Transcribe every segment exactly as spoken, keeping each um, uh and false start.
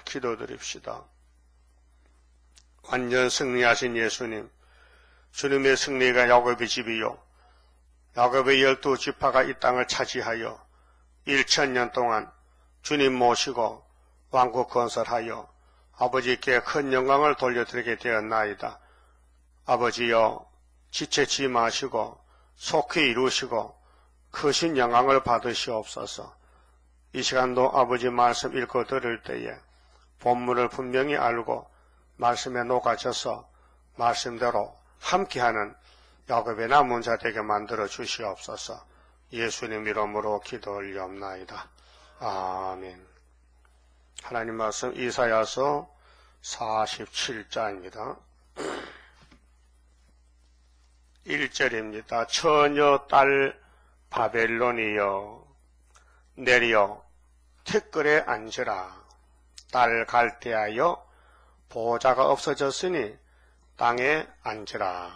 기도드립시다. 완전 승리하신 예수님, 주님의 승리가 야곱의 집이요, 야곱의 열두 지파가 이 땅을 차지하여 일천 년 동안 주님 모시고 왕국 건설하여 아버지께 큰 영광을 돌려드리게 되었나이다. 아버지여, 지체치 마시고 속히 이루시고 크신 영광을 받으시옵소서. 이 시간도 아버지 말씀 읽고 들을 때에 본문을 분명히 알고 말씀에 녹아져서 말씀대로 함께하는 야곱의 남은 자 되게 만들어 주시옵소서. 예수님 이름으로 기도 올리옵나이다. 아멘. 하나님 말씀 이사야서 사십칠 장입니다. 일 절입니다. 처녀 딸 바벨론이여 내려 티끌에 앉으라. 딸 갈대하여 보호자가 없어졌으니 땅에 앉으라.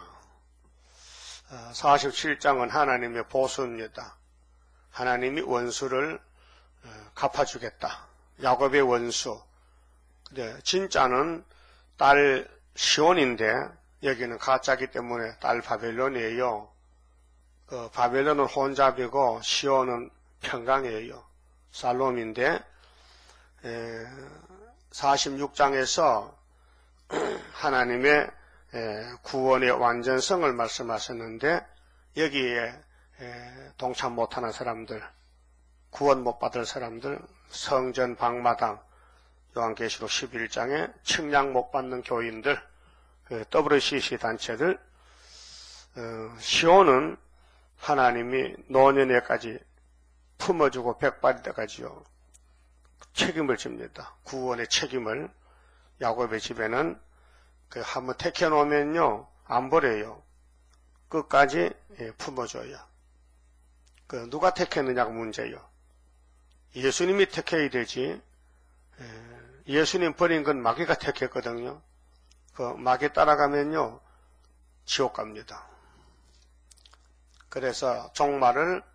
사십칠 장은 하나님의 보수입니다. 하나님이 원수를 갚아주겠다. 야곱의 원수. 근데 진짜는 딸 시온인데 여기는 가짜기 때문에 딸 바벨론이에요. 그 바벨론은 혼잡이고 시온은 평강이에요. 살롬인데 에, 사십육 장에서 하나님의 에, 구원의 완전성을 말씀하셨는데 여기에 에, 동참 못하는 사람들, 구원 못 받을 사람들, 성전 방마당, 요한계시록 십일 장에 측량 못 받는 교인들, 그 더블유씨씨 단체들, 어, 시온은 하나님이 노년에까지 품어주고 백발이 때까지요 책임을 집니다. 구원의 책임을. 야곱의 집에는 그 한번 택해 놓으면요 안 버려요. 끝까지 품어줘요. 그 누가 택했느냐가 문제예요. 예수님이 택해야 되지. 예수님 버린 건 마귀가 택했거든요. 그 마귀 따라가면요 지옥 갑니다. 그래서 종말을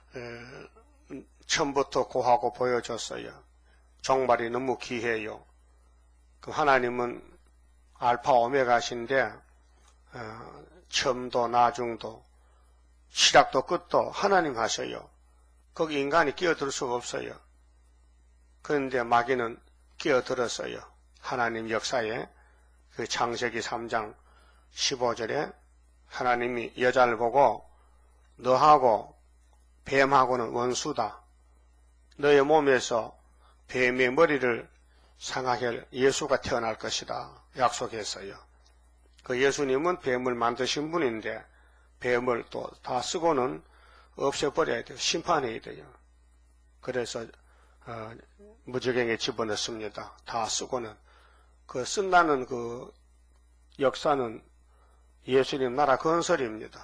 처음부터 고하고 보여줬어요. 종말이 너무 귀해요. 그 하나님은 알파 오메가신데 어, 처음도 나중도 시작도 끝도 하나님 하셔요. 거기 인간이 끼어들 수가 없어요. 그런데 마귀는 끼어들었어요. 하나님 역사에 그 창세기 삼 장 십오 절에 하나님이 여자를 보고 너하고 뱀하고는 원수다. 너의 몸에서 뱀의 머리를 상하게 할 예수가 태어날 것이다. 약속했어요. 그 예수님은 뱀을 만드신 분인데 뱀을 또 다 쓰고는 없애버려야 돼요. 심판해야 돼요. 그래서 어, 무저갱에 집어넣습니다. 다 쓰고는. 그 쓴다는 그 역사는 예수님 나라 건설입니다.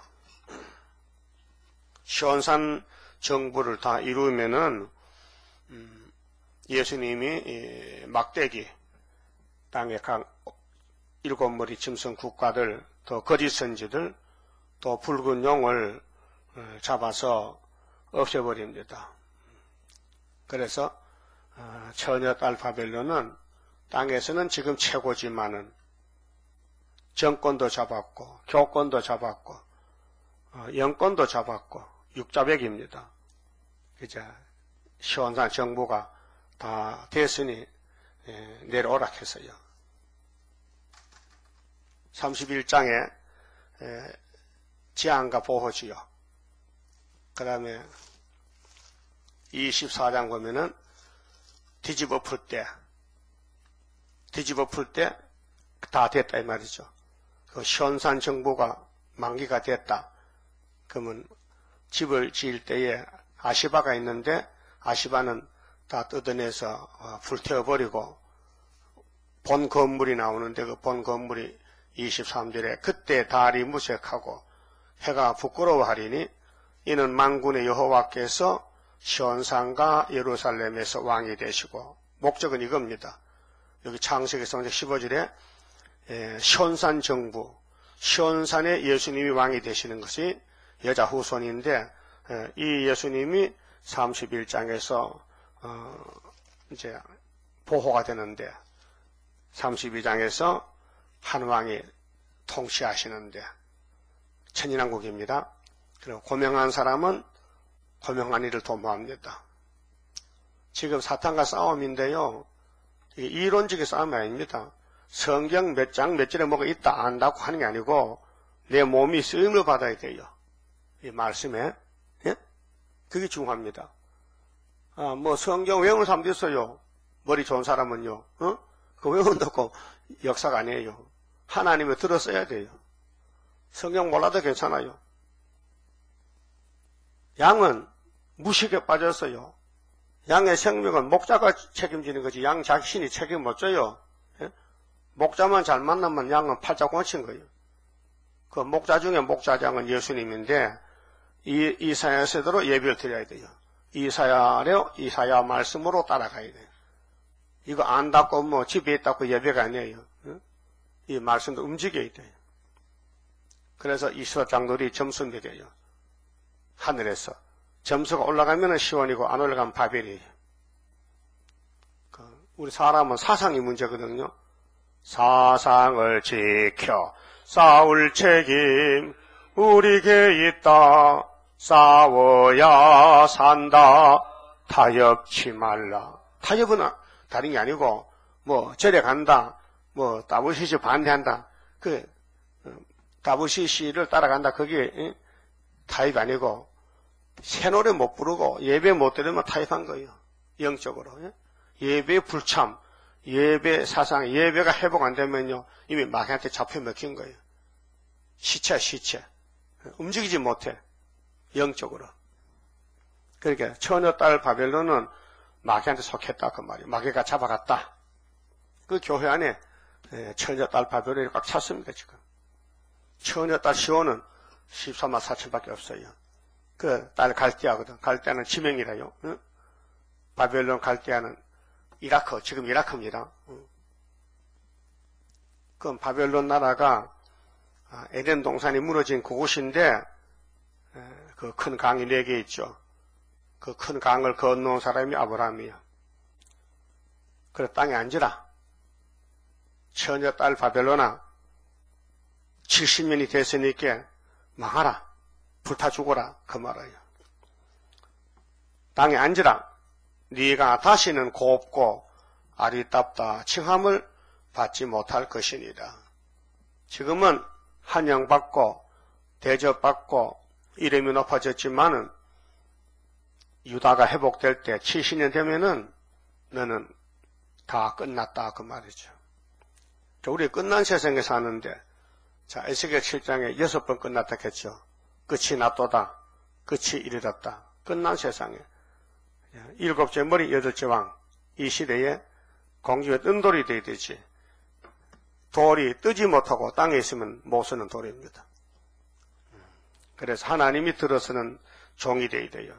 시온산 정부를 다 이루면은 음, 예수님이 막대기 땅에 각 일곱 머리 짐승 국가들 또 거짓 선지들 또 붉은 용을 잡아서 없애버립니다. 그래서 처녀 딸 바벨론은 땅에서는 지금 최고지만은 정권도 잡았고 교권도 잡았고 영권도 잡았고 육자백입니다. 이제 시온산 정부가 다 됐으니 내려오라 했어요. 삼십일 장에 제한과 보호지요. 그 다음에 이십사 장 보면은 뒤집어 풀 때, 뒤집어 풀 때 다 됐다 이 말이죠. 그 시온산 정부가 만기가 됐다. 그러면 집을 지을 때에 아시바가 있는데 아시바는 다 뜯어내서 불태워버리고 본 건물이 나오는데 그 본 건물이 이십삼 절에 그때 달이 무색하고 해가 부끄러워하리니 이는 만군의 여호와께서 시온산과 예루살렘에서 왕이 되시고 목적은 이겁니다. 여기 창세기 삼 장 십오 절에 시온산 정부, 시온산에 예수님이 왕이 되시는 것이 여자 후손인데 이 예수님이 삼십일 장에서 어 이제 보호가 되는데 삼십이 장에서 한 왕이 통치하시는데 천인왕국입니다. 그리고 고명한 사람은 고명한 이를 도모합니다. 지금 사탄과 싸움인데요. 이론적인 싸움이 아닙니다. 성경 몇 장 몇 절에 뭐가 있다 안다고 하는 게 아니고 내 몸이 쓰임을 받아야 돼요. 이 말씀에. 예? 그게 중요합니다. 아, 뭐 성경 외우는 사람도 있어요. 머리 좋은 사람은요. 어? 그 외운다고 역사가 아니에요. 하나님을 들어 써야 돼요. 성경 몰라도 괜찮아요. 양은 무식에 빠졌어요. 양의 생명은 목자가 책임지는 거지 양 자신이 책임 못 져요. 예? 목자만 잘 만나면 양은 팔자 꽂힌 거예요. 그 목자 중에 목자장은 예수님인데 이 이사야서대로 예배를 드려야 돼요. 이사야로 이사야 말씀으로 따라가야 돼요. 이거 안다고 뭐 집에 있다고 예배가 아니에요. 예? 이 말씀도 움직여야 돼요. 그래서 이스라엘 장돌이 점수 매겨요. 하늘에서 점수가 올라가면 시온이고 안 올라가면 바벨이에요. 우리 사람은 사상이 문제거든요. 사상을 지켜 싸울 책임 우리에게 있다. 싸워야 산다. 타협치 말라. 타협은 다른 게 아니고 뭐 절에 간다. 뭐 다부시시 반대한다. 그 다부시시를 따라간다. 그게 타협이 아니고 새 노래 못 부르고 예배 못 드리면 타협한 거예요. 영적으로. 예배 불참, 예배 사상, 예배가 회복 안 되면요 이미 마귀한테 잡혀 먹힌 거예요. 시체 시체. 움직이지 못해. 영적으로. 그러니까 처녀딸 바벨론은 마귀한테 속했다 그 말이에요. 마귀가 잡아갔다. 그 교회 안에 처녀딸 바벨론이 꽉 찼습니다 지금. 처녀딸 시온은 십삼만 사천밖에 없어요. 그 딸 갈대아거든. 갈대아는 지명이라요. 응? 바벨론 갈대아는 이라크, 지금 이라크입니다. 응. 그럼 바벨론 나라가 에덴 동산이 무너진 그곳인데 그 큰 강이 네 개 있죠. 그 큰 강을 건너온 사람이 아브라함이야. 그래 땅에 앉으라. 처녀 딸 바벨론아 칠십 년이 됐으니까 망하라. 불타 죽어라. 그 말이에요. 땅에 앉으라. 네가 다시는 곱고 아리답다 칭함을 받지 못할 것이니라. 지금은 환영받고 대접받고 이름이 높아졌지만은 유다가 회복될 때 칠십 년 되면은 너는 다 끝났다 그 말이죠. 우리 끝난 세상에 사는데 자 에스겔 칠 장에 여섯 번 끝났다 했죠. 끝이 났도다. 끝이 이르렀다. 끝난 세상에 일곱째 머리 여덟째 왕 이 시대에 공중에 뜬 돌이 되어야 되지. 돌이 뜨지 못하고 땅에 있으면 못 쓰는 돌입니다. 그래서 하나님이 들어서는 종이 되어야 돼요.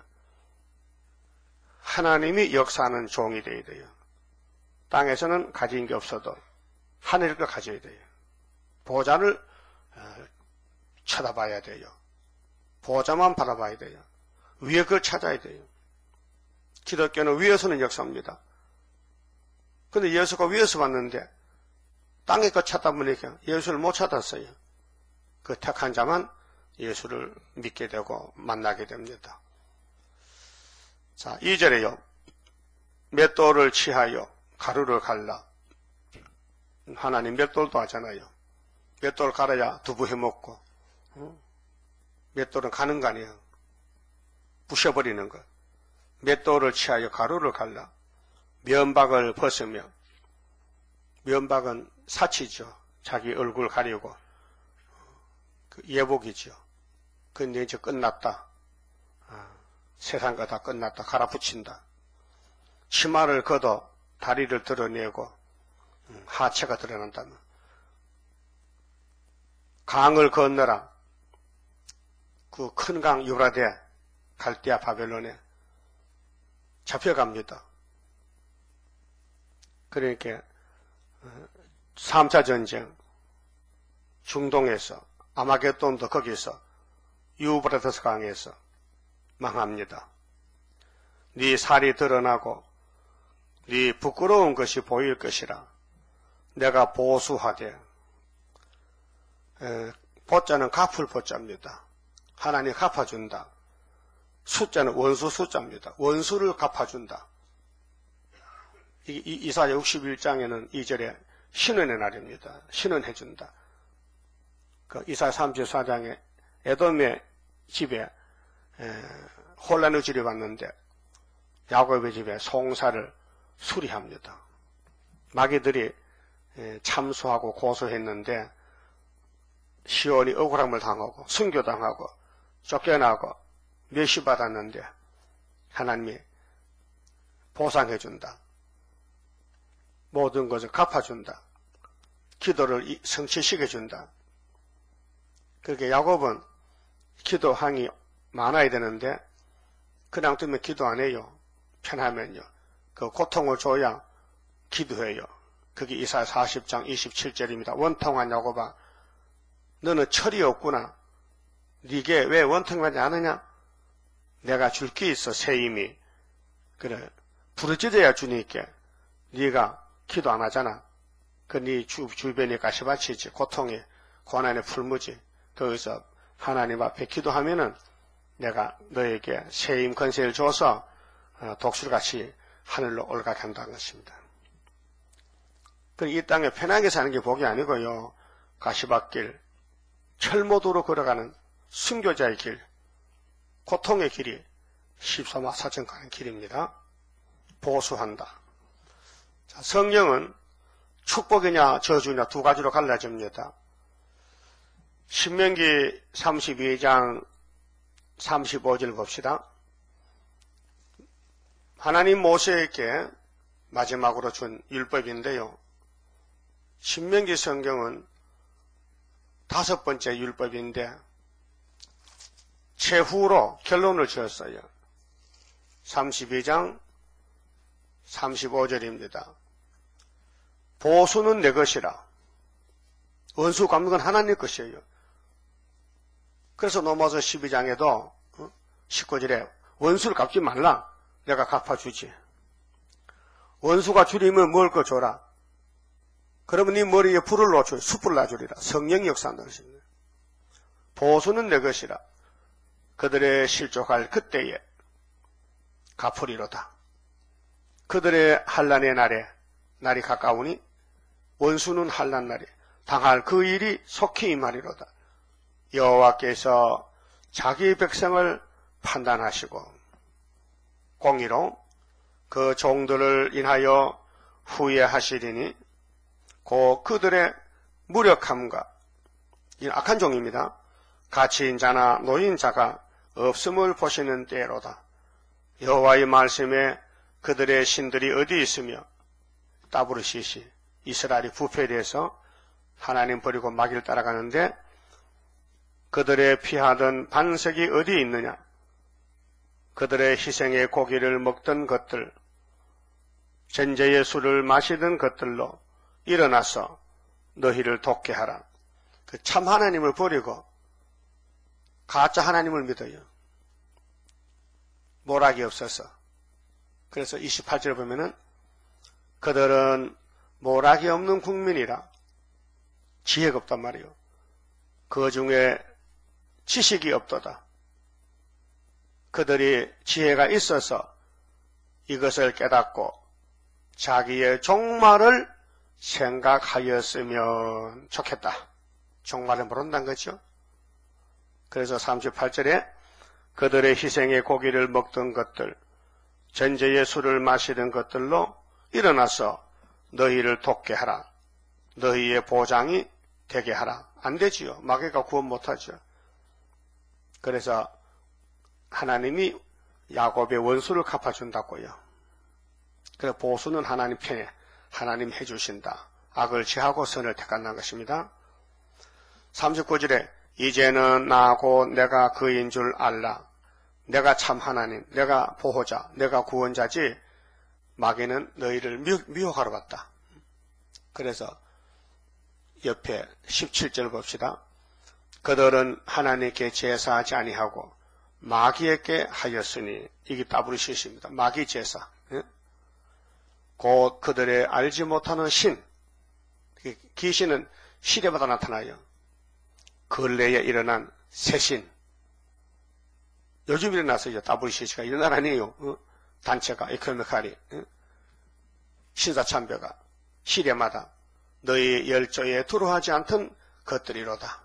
하나님이 역사하는 종이 되어야 돼요. 땅에서는 가진 게 없어도 하늘을 거 가져야 돼요. 보좌를 쳐다봐야 돼요. 보좌만 바라봐야 돼요. 위에 그걸 찾아야 돼요. 기독교는 위에서는 역사입니다. 근데 예수가 위에서 봤는데 땅에 거 찾다 보니까 예수를 못 찾았어요. 그 택한 자만 예수를 믿게 되고 만나게 됩니다. 자, 이 절에요. 맷돌을 취하여 가루를 갈라. 하나님 맷돌도 하잖아요. 맷돌 갈아야 두부 해먹고. 맷돌은 가는 거 아니에요. 부셔버리는 거. 맷돌을 취하여 가루를 갈라. 면박을 벗으며. 면박은 사치죠. 자기 얼굴 가리고. 그 예복이죠. 근데 이제 끝났다. 아, 세상과 다 끝났다. 갈아붙인다. 치마를 걷어 다리를 드러내고 음, 하체가 드러난다면 강을 건너라. 그 큰 강 유브라데 갈대아 바벨론에 잡혀갑니다. 그러니까 삼 차 전쟁 중동에서 아마겟돈도 거기서 유브라데스 강에서 망합니다. 네 살이 드러나고 네 부끄러운 것이 보일 것이라. 내가 보수하되. 에, 보자는 갚을 보자입니다. 하나님 갚아준다. 숫자는 원수 숫자입니다. 원수를 갚아준다. 이, 이, 이사야 육십일 장에는 이 절에 신원의 날입니다. 신원해준다. 그 이사야 삼십사 장에 에돔의 집에 에, 혼란의 질이 왔는데 야곱의 집에 송사를 수리합니다. 마귀들이 에, 참수하고 고소했는데 시온이 억울함을 당하고 순교당하고 쫓겨나고 멸시받았는데 하나님이 보상해준다. 모든 것을 갚아준다. 기도를 성취시켜준다. 그렇게 야곱은 기도항이 많아야 되는데 그냥 두면 기도 안 해요. 편하면요. 그 고통을 줘야 기도해요. 그게 이사야 사십 장 이십칠 절입니다. 원통한 야곱아, 너는 철이 없구나. 네게 왜 원통하지 않느냐? 내가 줄 게 있어. 새 힘이. 그래, 부르짖어야 주니까 네가 기도 안 하잖아. 그 네 주변에 가시밭이지. 고통에 고난의 풀무지. 거기서 하나님 앞에 기도하면은 내가 너에게 새 힘 권세를 줘서 독수리같이 하늘로 올라가게 한다는 것입니다. 이 땅에 편하게 사는 게 복이 아니고요. 가시밭길, 철모도로 걸어가는 순교자의 길, 고통의 길이 십삼화 사천 가는 길입니다. 보수한다. 자, 성경은 축복이냐 저주냐 두 가지로 갈라집니다. 신명기 삼십이 장 삼십오 절 봅시다. 하나님 모세에게 마지막으로 준 율법인데요. 신명기 성경은 다섯 번째 율법인데 최후로 결론을 지었어요. 삼십이 장 삼십오 절입니다. 보수는 내 것이라. 원수 갚는 건 하나님 것이에요. 그래서 로마서 십이 장에도 십구 절에 원수를 갚지 말라. 내가 갚아주지. 원수가 줄이면 먹을 거 줘라. 그러면 네 머리에 불을 놓쳐 숯불 놔주리라. 성령이 역사한다는 것입니다. 보수는 내 것이라. 그들의 실족할 그때에 갚으리로다. 그들의 한란의 날에 날이 가까우니 원수는 한란 날에 당할 그 일이 속히 임하리로다. 여호와께서 자기 백성을 판단하시고 공의로 그 종들을 인하여 후회하시리니 곧 그들의 무력함과 이 악한 종입니다. 가치인 자나 노인자가 없음을 보시는 때로다. 여호와의 말씀에 그들의 신들이 어디 있으며 따브르시시 이스라엘이 부패돼서 하나님 버리고 마귀를 따라가는데 그들의 피하던 반석이 어디 있느냐? 그들의 희생의 고기를 먹던 것들, 전제의 술을 마시던 것들로 일어나서 너희를 돕게 하라. 그 참 하나님을 버리고 가짜 하나님을 믿어요. 모락이 없어서. 그래서 이십팔 절에 보면은 그들은 모락이 없는 국민이라 지혜가 없단 말이에요. 그 중에 지식이 없도다. 그들이 지혜가 있어서 이것을 깨닫고 자기의 종말을 생각하였으면 좋겠다. 종말을 모른다는 거죠. 그래서 삼십팔 절에 그들의 희생의 고기를 먹던 것들, 전제의 술을 마시던 것들로 일어나서 너희를 돕게 하라. 너희의 보장이 되게 하라. 안 되지요. 마귀가 구원 못하죠. 그래서 하나님이 야곱의 원수를 갚아준다고요. 그래서 보수는 하나님 편에 하나님 해주신다. 악을 제하고 선을 택한다는 것입니다. 삼십구 절에 이제는 나 곧 내가 그인 줄 알라. 내가 참 하나님, 내가 보호자, 내가 구원자지 마귀는 너희를 미혹하러 왔다. 그래서 옆에 십칠 절 봅시다. 그들은 하나님께 제사하지 아니하고 마귀에게 하였으니 이게 따브르시십니다. 마귀 제사. 예? 곧 그들의 알지 못하는 신, 귀신은 시대마다 나타나요. 근래에 일어난 새신, 요즘 일어났어요. 더블유씨씨가 일어난 아니에요. 어? 단체가, 에코노미칼이, 어? 신사참배가 시대마다 너희 열조에 두루하지 않던 것들이로다.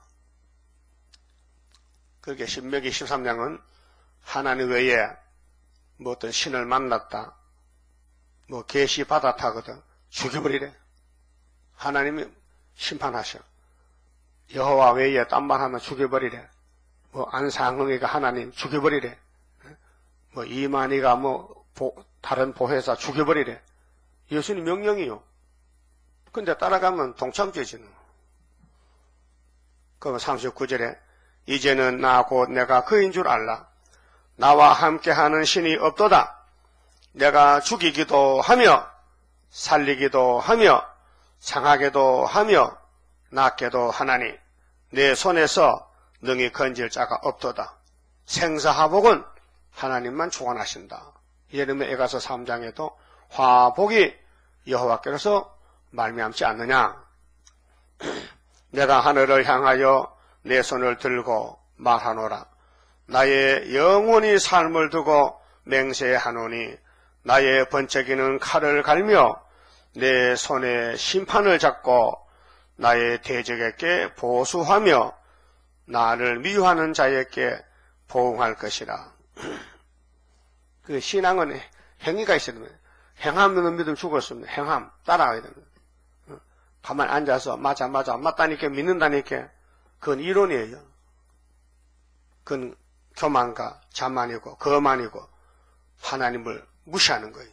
그렇게 신명기 십삼 장은 하나님 외에 뭐 어떤 신을 만났다, 뭐 계시 받았다거든 죽여버리래. 하나님이 심판하셔. 여호와 외에 딴 말 하면 죽여버리래. 뭐 안상흥이가 하나님 죽여버리래. 뭐 이만희가 뭐 보, 다른 보혜사 죽여버리래. 예수님 명령이요. 근데 따라가면 동참죄지는. 그럼 삼십구 절에 이제는 나 곧 내가 그인 줄 알라. 나와 함께하는 신이 없도다. 내가 죽이기도 하며 살리기도 하며 상하게도 하며 낫게도 하나니 내 손에서 능히 건질 자가 없도다. 생사화복은 하나님만 주관하신다. 예레미야 에가서 삼 장에도 화복이 여호와께로서 말미암지 않느냐. 내가 하늘을 향하여 내 손을 들고 말하노라. 나의 영원히 삶을 두고 맹세하노니 나의 번쩍이는 칼을 갈며 내 손에 심판을 잡고 나의 대적에게 보수하며 나를 미워하는 자에게 보응할 것이라. 그 신앙은 행위가 있어야 됩니다. 행하면 믿으면 죽었습니다. 행함 따라가야 됩니다. 가만히 앉아서 맞아 맞아 맞다니까 믿는다니까 그건 이론이에요. 그건 교만과 자만이고 거만이고 하나님을 무시하는 거예요.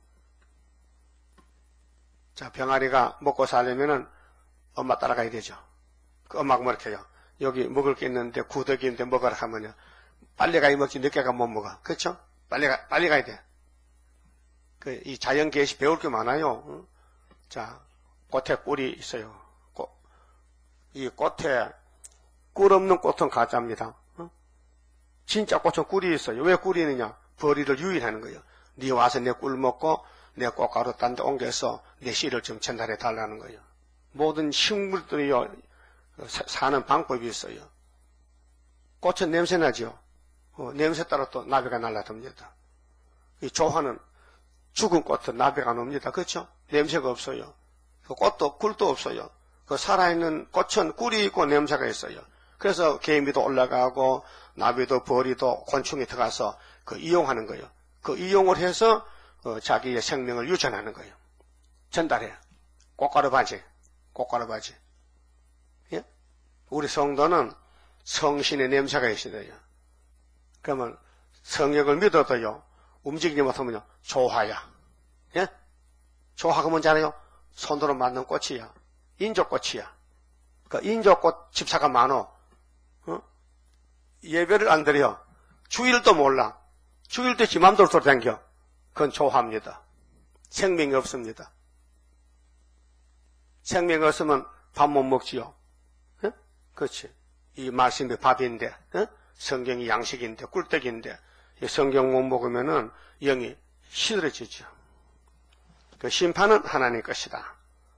자, 병아리가 먹고 살려면은 엄마 따라가야 되죠. 그 엄마가 뭐 이렇게 해요. 여기 먹을 게 있는데 구더기 있는데 먹으라 하면요. 빨리 가야 먹지 늦게 가면 못 먹어. 그렇죠? 빨리 가, 빨리 가야 돼. 그, 이 자연 계시 배울 게 많아요. 응? 자, 꽃에 꿀이 있어요. 꽃, 이 꽃에 꿀 없는 꽃은 가짜입니다. 응? 진짜 꽃은 꿀이 있어요. 왜 꿀이 있느냐? 벌이를 유인하는 거예요. 네 와서 내 꿀 먹고 내 꽃가루 딴 데 옮겨서 내 씨를 좀 전달해 달라는 거예요. 모든 식물들이요, 사는 방법이 있어요. 꽃은 냄새 나죠? 어, 냄새 따라 또 나비가 날아듭니다. 이 조화는 죽은 꽃은 나비가 안 옵니다. 그렇죠? 냄새가 없어요. 그 꽃도 꿀도 없어요. 그 살아있는 꽃은 꿀이 있고 냄새가 있어요. 그래서 개미도 올라가고 나비도 벌이도 곤충이 들어가서 그 이용하는 거예요. 그 이용을 해서 어, 자기의 생명을 유전하는 거예요. 전달해. 꽃가루 바지, 꽃가루 바지. 예? 우리 성도는 성신의 냄새가 있어요. 그러면 성역을 믿어도요, 움직이지 못하면요, 조화야. 예? 조화가 뭔지 알아요? 손으로 만든 꽃이야. 인조꽃이야. 그 인조꽃 집사가 많어. 어? 예배를 안 드려. 주일도 몰라. 주일 때 지 맘대로 돌아다녀. 그건 조화입니다. 생명이 없습니다. 생명이 없으면 밥 못 먹지요. 예? 그렇지. 이 말씀이 밥인데, 예? 성경이 양식인데, 꿀떡인데, 이 성경 못 먹으면은 영이 시들어지죠. 그 심판은 하나님 것이다.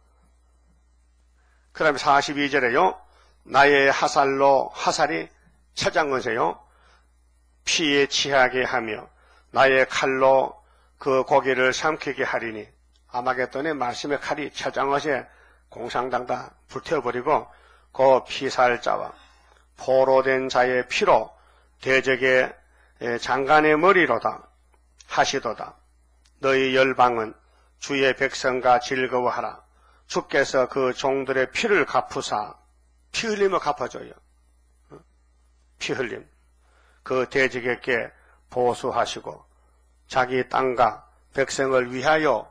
그 다음에 사십이 절에요, 나의 하살로, 하살이 처장건세요, 피에 취하게 하며, 나의 칼로 그 고기를 삼키게 하리니, 아마겟돈의 말씀의 칼이 처장것에 공상당 다 불태워버리고, 그 피살자와 포로된 자의 피로 대적의 장관의 머리로다 하시도다. 너희 열방은 주의 백성과 즐거워하라. 주께서 그 종들의 피를 갚으사, 피 흘림을 갚아줘요. 피 흘림. 그 대적에게 보수하시고 자기 땅과 백성을 위하여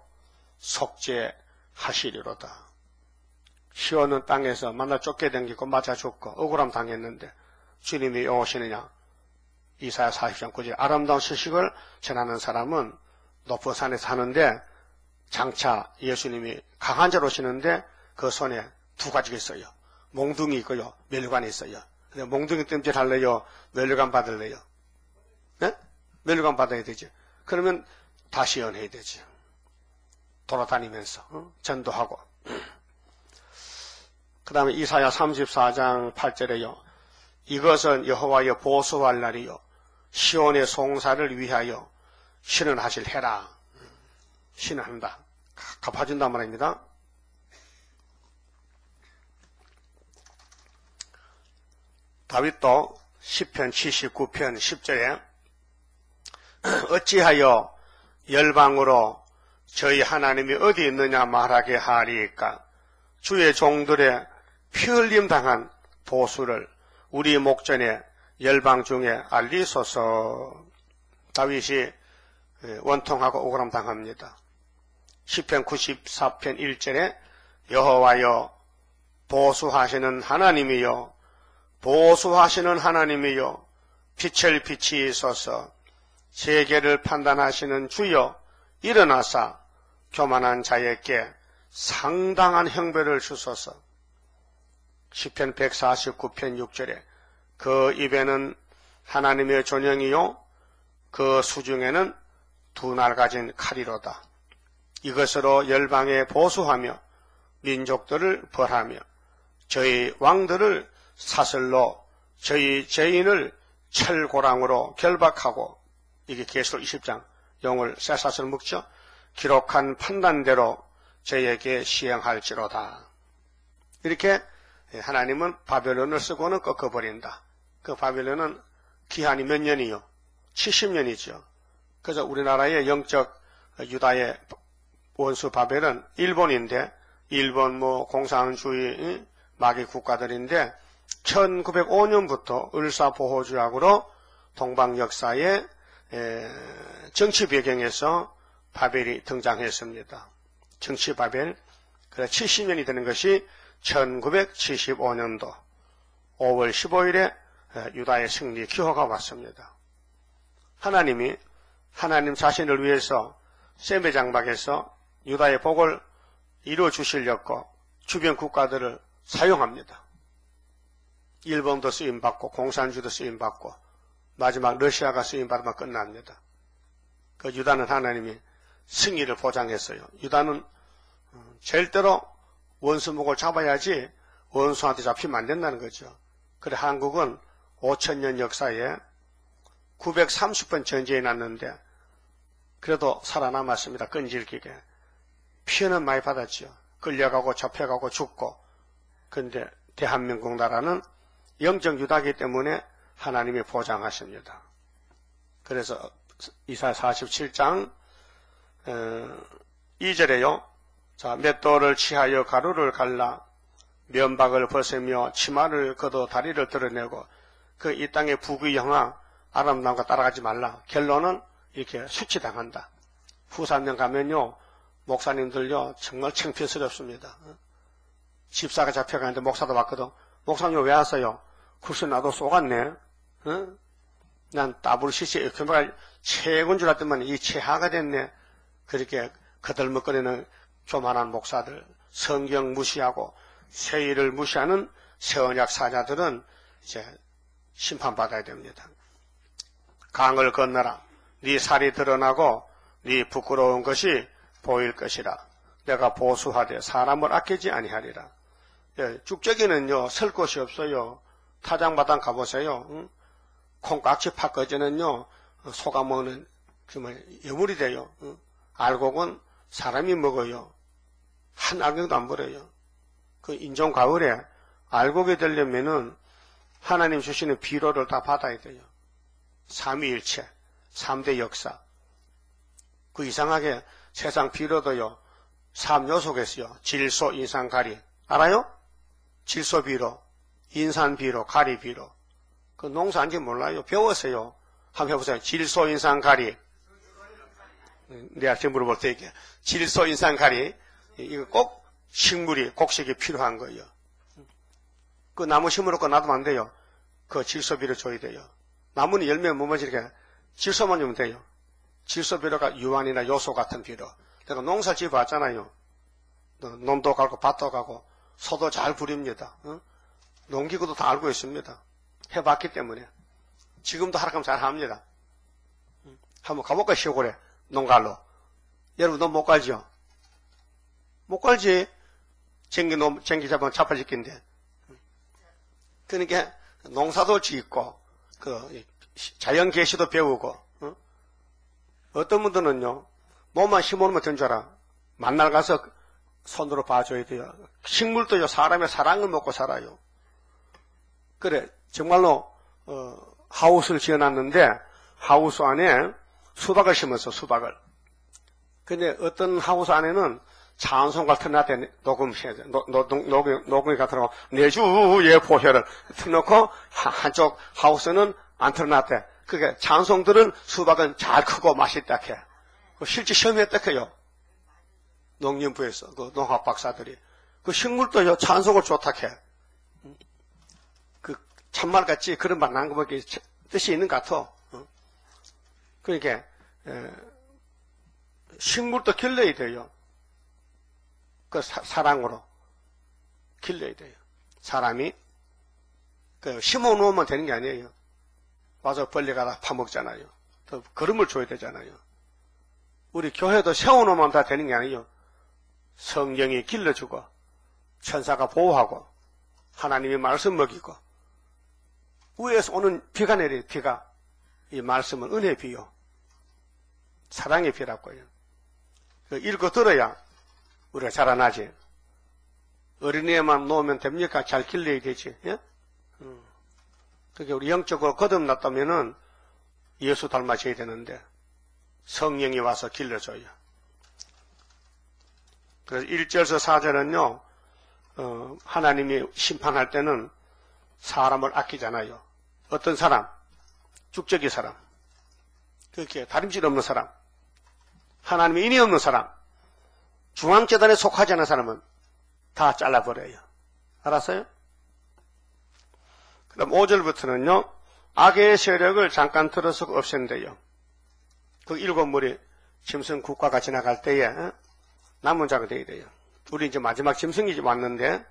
속죄하시리로다. 시온은 땅에서 만나 쫓겨다니고 맞아 죽고 억울함 당했는데 주님이 오시느냐? 이사야 사십 장 구 절 아름다운 소식을 전하는 사람은 높은 산에 사는데 장차 예수님이 강한 자로 오시는데 그 손에 두 가지가 있어요. 몽둥이 있고요, 멸관이 있어요. 근데 몽둥이 땜질 할래요? 멸관 받을래요? 네? 멸관 받아야 되죠. 그러면 다시 연해야 되죠. 돌아다니면서 어? 전도하고. 그 다음에 이사야 삼십사 장 팔 절에요. 이것은 여호와의 보수할 날이요 시온의 송사를 위하여 신원하실 해라. 신원한다. 갚아준단 말입니다. 다윗도 시편 칠십구 편 십 절에 어찌하여 열방으로 저희 하나님이 어디 있느냐 말하게 하리까. 주의 종들의 피 흘림 당한 보수를 우리 목전에 열방 중에 알리소서. 다윗이 원통하고 억울함 당합니다. 시편 구십사 편 일 절에 여호와여 보수하시는 하나님이여 보수하시는 하나님이여 빛을 비치소서. 세계를 판단하시는 주여 일어나사 교만한 자에게 상당한 형벌을 주소서. 시편 백사십구 편 육 절에 그 입에는 하나님의 존영이요 그 수중에는 두 날 가진 칼이로다. 이것으로 열방에 보수하며 민족들을 벌하며 저희 왕들을 사슬로 저희 죄인을 철고랑으로 결박하고, 이게 계시록 이십 장 용을 쇠사슬 묶죠. 기록한 판단대로 저에게 시행할지로다. 이렇게 하나님은 바벨론을 쓰고는 꺾어버린다. 그 바벨론은 기한이 몇 년이요? 칠십 년이죠. 그래서 우리나라의 영적 유다의 원수 바벨은 일본인데, 일본 뭐 공산주의 마귀 국가들인데 천구백오 년부터 을사보호주약으로 동방 역사의 정치 배경에서 바벨이 등장했습니다. 정치 바벨. 그래서 칠십 년이 되는 것이 천구백칠십오 년도 오월 십오일에 유다의 승리 기호가 왔습니다. 하나님이 하나님 자신을 위해서 셈의 장막에서 유다의 복을 이루어 주시려고 주변 국가들을 사용합니다. 일본도 쓰임받고 공산주의도 쓰임받고 마지막 러시아가 쓰임받으면 끝납니다. 그 유다는 하나님이 승리를 보장했어요. 유다는 절대로 원수목을 잡아야지 원수한테 잡히면 안 된다는 거죠. 그래 한국은 오천 년 역사에 구백삼십 번 전쟁이 났는데 그래도 살아남았습니다. 끈질기게. 피해는 많이 받았죠. 끌려가고 잡혀가고 죽고. 그런데 대한민국 나라는 영적 유다이기 때문에 하나님이 보장하십니다. 그래서 이사야 사십칠 장 이 절에요. 자, 맷돌을 취하여 가루를 갈라 면박을 벗으며 치마를 걷어 다리를 드러내고 그 이 땅의 부귀영화 아름다움과 따라가지 말라. 결론은 이렇게 수치당한다. 후삼년 가면요 목사님들요 정말 창피스럽습니다. 집사가 잡혀가는데 목사도 왔거든. 목사님 왜 왔어요? 글쎄 나도 쏘갔네. 어? 난 따블시시 에큐메가 최고인 줄 알았더만 이 최하가 됐네. 그렇게 거들먹거리는 교만한 목사들, 성경 무시하고 세일을 무시하는 세언약 사자들은 이제 심판받아야 됩니다. 강을 건너라. 네 살이 드러나고 네 부끄러운 것이 보일 것이라. 내가 보수하되 사람을 아끼지 아니하리라. 예, 쭉저기는요 설 곳이 없어요. 타장마당 가보세요. 응? 콩깍지 팥거지는요 소가 먹는 정말 여물이 돼요. 응? 알곡은 사람이 먹어요. 한 알곡도 안 버려요. 그 인종 가을에 알곡이 되려면은 하나님 주시는 비료를 다 받아야 돼요. 삼위일체, 삼대 역사. 그 이상하게 세상 비료도요 삼요속에서요 질소, 인산, 가리. 알아요? 질소 비료, 인산 비료, 가리 비료. 그 농사인지 몰라요. 배웠어요. 한번 해보세요. 질소, 인산, 가리. 내 학생 물어볼 때 이게 질소, 인산, 가리. 이거 꼭 식물이, 곡식이 필요한 거예요. 그 나무 심으놓고 놔두면 안 돼요. 그 질소 비료 줘야 돼요. 나무는 열매 뭐만 이렇게 질소만 주면 돼요. 질소 비료가 유황이나 요소 같은 비료. 내가 농사 지어 왔잖아요. 논도 가고 밭도 가고 소도 잘 부립니다. 어? 농기구도 다 알고 있습니다. 해봤기 때문에. 지금도 하락하면 잘 합니다. 한번 가볼까 시골에 농갈로. 여러분 너무 못 가죠? 못 갈지. 쟁기 놓, 쟁기 잡으면 자빠질긴데. 그러니까 농사도 짓고, 그, 자연 계시도 배우고, 어? 어떤 분들은요, 몸만 힘오르면 된 줄 알아. 만날 가서 손으로 봐줘야 돼요. 식물도요, 사람의 사랑을 먹고 살아요. 그래, 정말로, 어, 하우스를 지어놨는데, 하우스 안에 수박을 심었어, 수박을. 근데 어떤 하우스 안에는 찬송 같은 나한테 녹음해야 돼. 녹음이 같은 거, 내주의 포효를 틀어놓고, 한쪽 하우스는 안 틀어놨대. 그게 찬송들은 수박은 잘 크고 맛있다 해. 실제 시험했다 해요. 농림부에서, 그 농학 박사들이. 그 식물도요, 찬송을 좋다 해. 그, 참말 같지? 그런 말 난 거밖에 뜻이 있는 것 같아. 그러니까, 에, 식물도 길러야 돼요. 그 사, 사랑으로 길러야 돼요. 사람이 그 심어 놓으면 되는 게 아니에요. 와서 벌레가 파먹잖아요. 또 걸음을 줘야 되잖아요. 우리 교회도 세워 놓으면 다 되는 게 아니에요. 성령이 길러주고 천사가 보호하고 하나님이 말씀 먹이고 위에서 오는 비가 내려요. 비가 이 말씀은 은혜의 비요. 사랑의 비라고요. 읽어 들어야 우리가 자라나지. 어린이에만 놓으면 됩니까? 잘 길러야 되지. 예? 음. 그게 우리 영적으로 거듭났다면은 예수 닮아져야 되는데 성령이 와서 길러줘요. 그래서 일 절에서 사 절은요, 어, 하나님이 심판할 때는 사람을 아끼잖아요. 어떤 사람? 죽적이 사람. 그렇게 다림질 없는 사람. 하나님의 인이 없는 사람. 중앙재단에 속하지 않은 사람은 다 잘라버려요. 알았어요? 그럼 오 절부터는요, 악의 세력을 잠깐 틀어서 없앤대요. 그 일곱 물이 짐승 국가가 지나갈 때에 남은 자가 되어야 돼요. 우리 이제 마지막 짐승이 왔는데,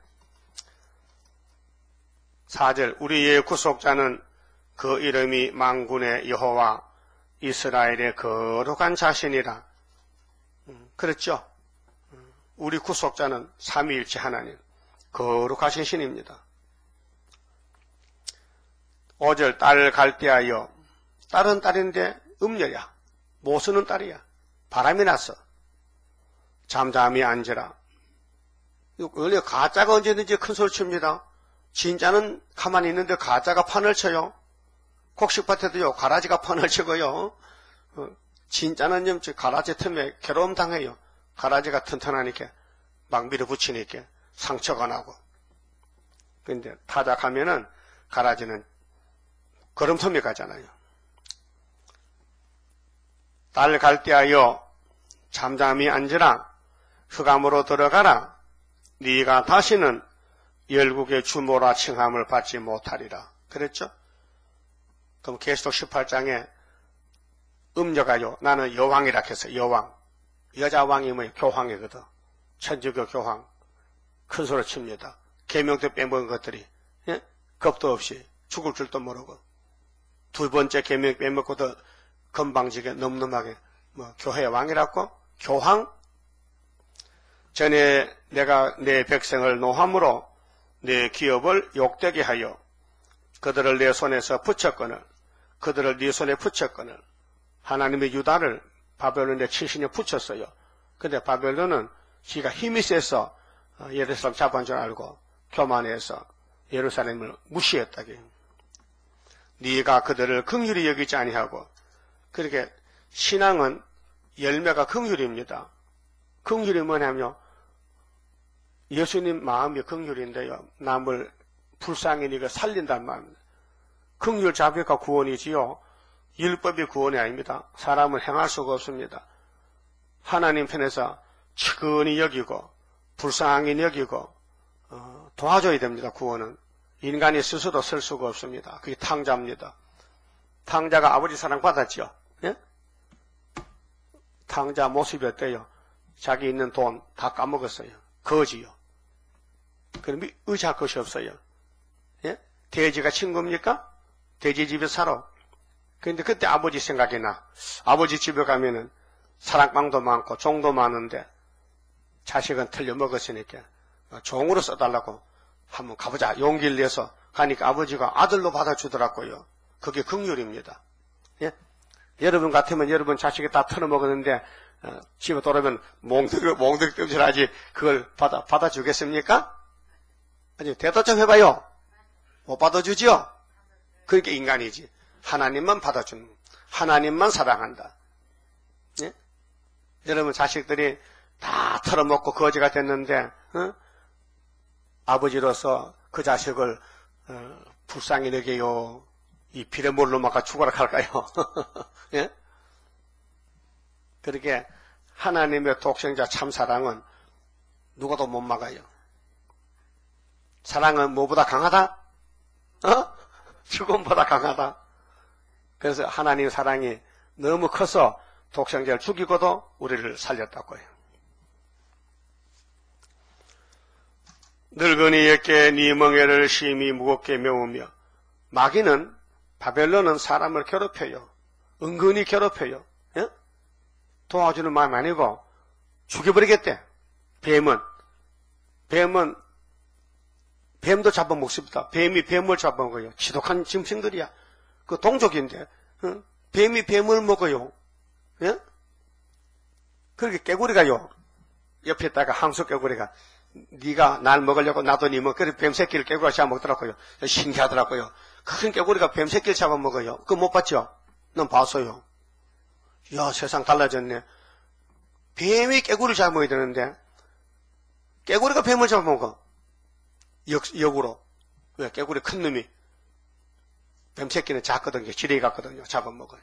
사 절, 우리의 구속자는 그 이름이 만군의 여호와 이스라엘의 거룩한 자신이라. 음, 그렇죠? 우리 구속자는 삼위일체 하나님, 거룩하신 신입니다. 오 절, 딸 갈대하여, 딸은 딸인데 음녀야. 못 쓰는 딸이야. 바람이 났어. 잠잠히 앉으라. 원래 가짜가 언제든지 큰 소리 칩니다. 진짜는 가만히 있는데 가짜가 판을 쳐요. 곡식밭에도요, 가라지가 판을 치고요. 어, 진짜는 좀 가라지 틈에 괴로움 당해요. 가라지가 튼튼하니까 막 밀어붙이니까 상처가 나고. 근데 타작하면은 가라지는 걸음터미 가잖아요. 딸 갈대하여 잠잠히 앉으라. 흑암으로 들어가라. 네가 다시는 열국의 주모라 칭함을 받지 못하리라. 그랬죠? 그럼 계시록 십팔 장에 음녀가요, 나는 여왕이라 해서 여왕. 여자 왕이 뭐예요? 교황이거든. 천주교 교황. 큰 소리 칩니다. 계명 때 빼먹은 것들이, 예? 겁도 없이 죽을 줄도 모르고. 두 번째 계명 빼먹고도 건방지게 늠름하게 뭐 교회 왕이라고? 교황? 전에 내가 내 백성을 노함으로 내 기업을 욕되게 하여 그들을 내 손에서 붙였거늘, 그들을 네 손에 붙였거늘. 하나님의 유다를 바벨론에 칠십 년 붙였어요. 근데 바벨론은 지가 힘이 세서 예루살렘 잡은 줄 알고 교만해서 예루살렘을 무시했다게. 네가 그들을 긍휼히 여기지 아니하고. 그렇게 신앙은 열매가 긍휼입니다. 긍휼이 뭐냐면 예수님 마음이 긍휼인데요, 남을 불쌍히 네가 살린단 말입니다. 긍휼 자비가 구원이지요, 율법이 구원이 아닙니다. 사람은 행할 수가 없습니다. 하나님 편에서 측은히 여기고 불쌍히 여기고 어, 도와줘야 됩니다. 구원은 인간이 스스로 쓸 수가 없습니다. 그게 탕자입니다. 탕자가 아버지 사랑 받았죠. 예? 탕자 모습이 어때요? 자기 있는 돈 다 까먹었어요. 거지요. 그럼 의지할 것이 없어요. 예? 돼지가 친구입니까? 돼지 집에 살아. 그런데 그때 아버지 생각이 나. 아버지 집에 가면은 사랑방도 많고 종도 많은데 자식은 틀려먹었으니까 종으로 써달라고 한번 가보자. 용기를 내서 가니까 아버지가 아들로 받아주더라고요. 그게 긍휼입니다. 예? 여러분 같으면 여러분 자식이 다 털어먹었는데 어, 집에 돌아오면 몽둥이 몽둥이 뜸질하지 그걸 받아 받아주겠습니까? 아니 대답 좀 해봐요. 못 받아주지요? 그게 인간이지. 하나님만 받아주는, 하나님만 사랑한다. 예? 여러분 자식들이 다 털어먹고 거지가 됐는데 어? 아버지로서 그 자식을 어, 불쌍히 여겨요. 이 비례 몰로 막아 죽어라 할까요? 예? 그렇게 하나님의 독생자 참 사랑은 누구도 못 막아요. 사랑은 뭐보다 강하다? 어? 죽음보다 강하다. 그래서 하나님 사랑이 너무 커서 독생자를 죽이고도 우리를 살렸다고 해요. 늙은이에게 네 멍에를 심히 무겁게 메우며 마귀는 바벨론은 사람을 괴롭혀요. 은근히 괴롭혀요. 예? 도와주는 마음이 아니고 죽여버리겠대. 뱀은 뱀은 뱀도 잡아먹습니다. 뱀이 뱀을 잡아먹어요. 지독한 짐승들이야. 그 동족인데 어? 뱀이 뱀을 먹어요. 예? 그렇게 깨구리가요. 옆에 있다가 항소 깨구리가 네가 날 먹으려고 나도 니 먹. 그래 뱀 새끼를 깨구리가 잡아먹더라고요. 신기하더라고요. 큰 깨구리가 뱀 새끼를 잡아먹어요. 그거 못 봤죠? 넌 봤어요. 야 세상 달라졌네. 뱀이 깨구리를 잡아먹어야 되는데 깨구리가 뱀을 잡아먹어. 역, 역으로. 왜? 깨구리 큰 놈이. 뱀 새끼는 작거든요. 지레기 같거든요. 잡아먹어요.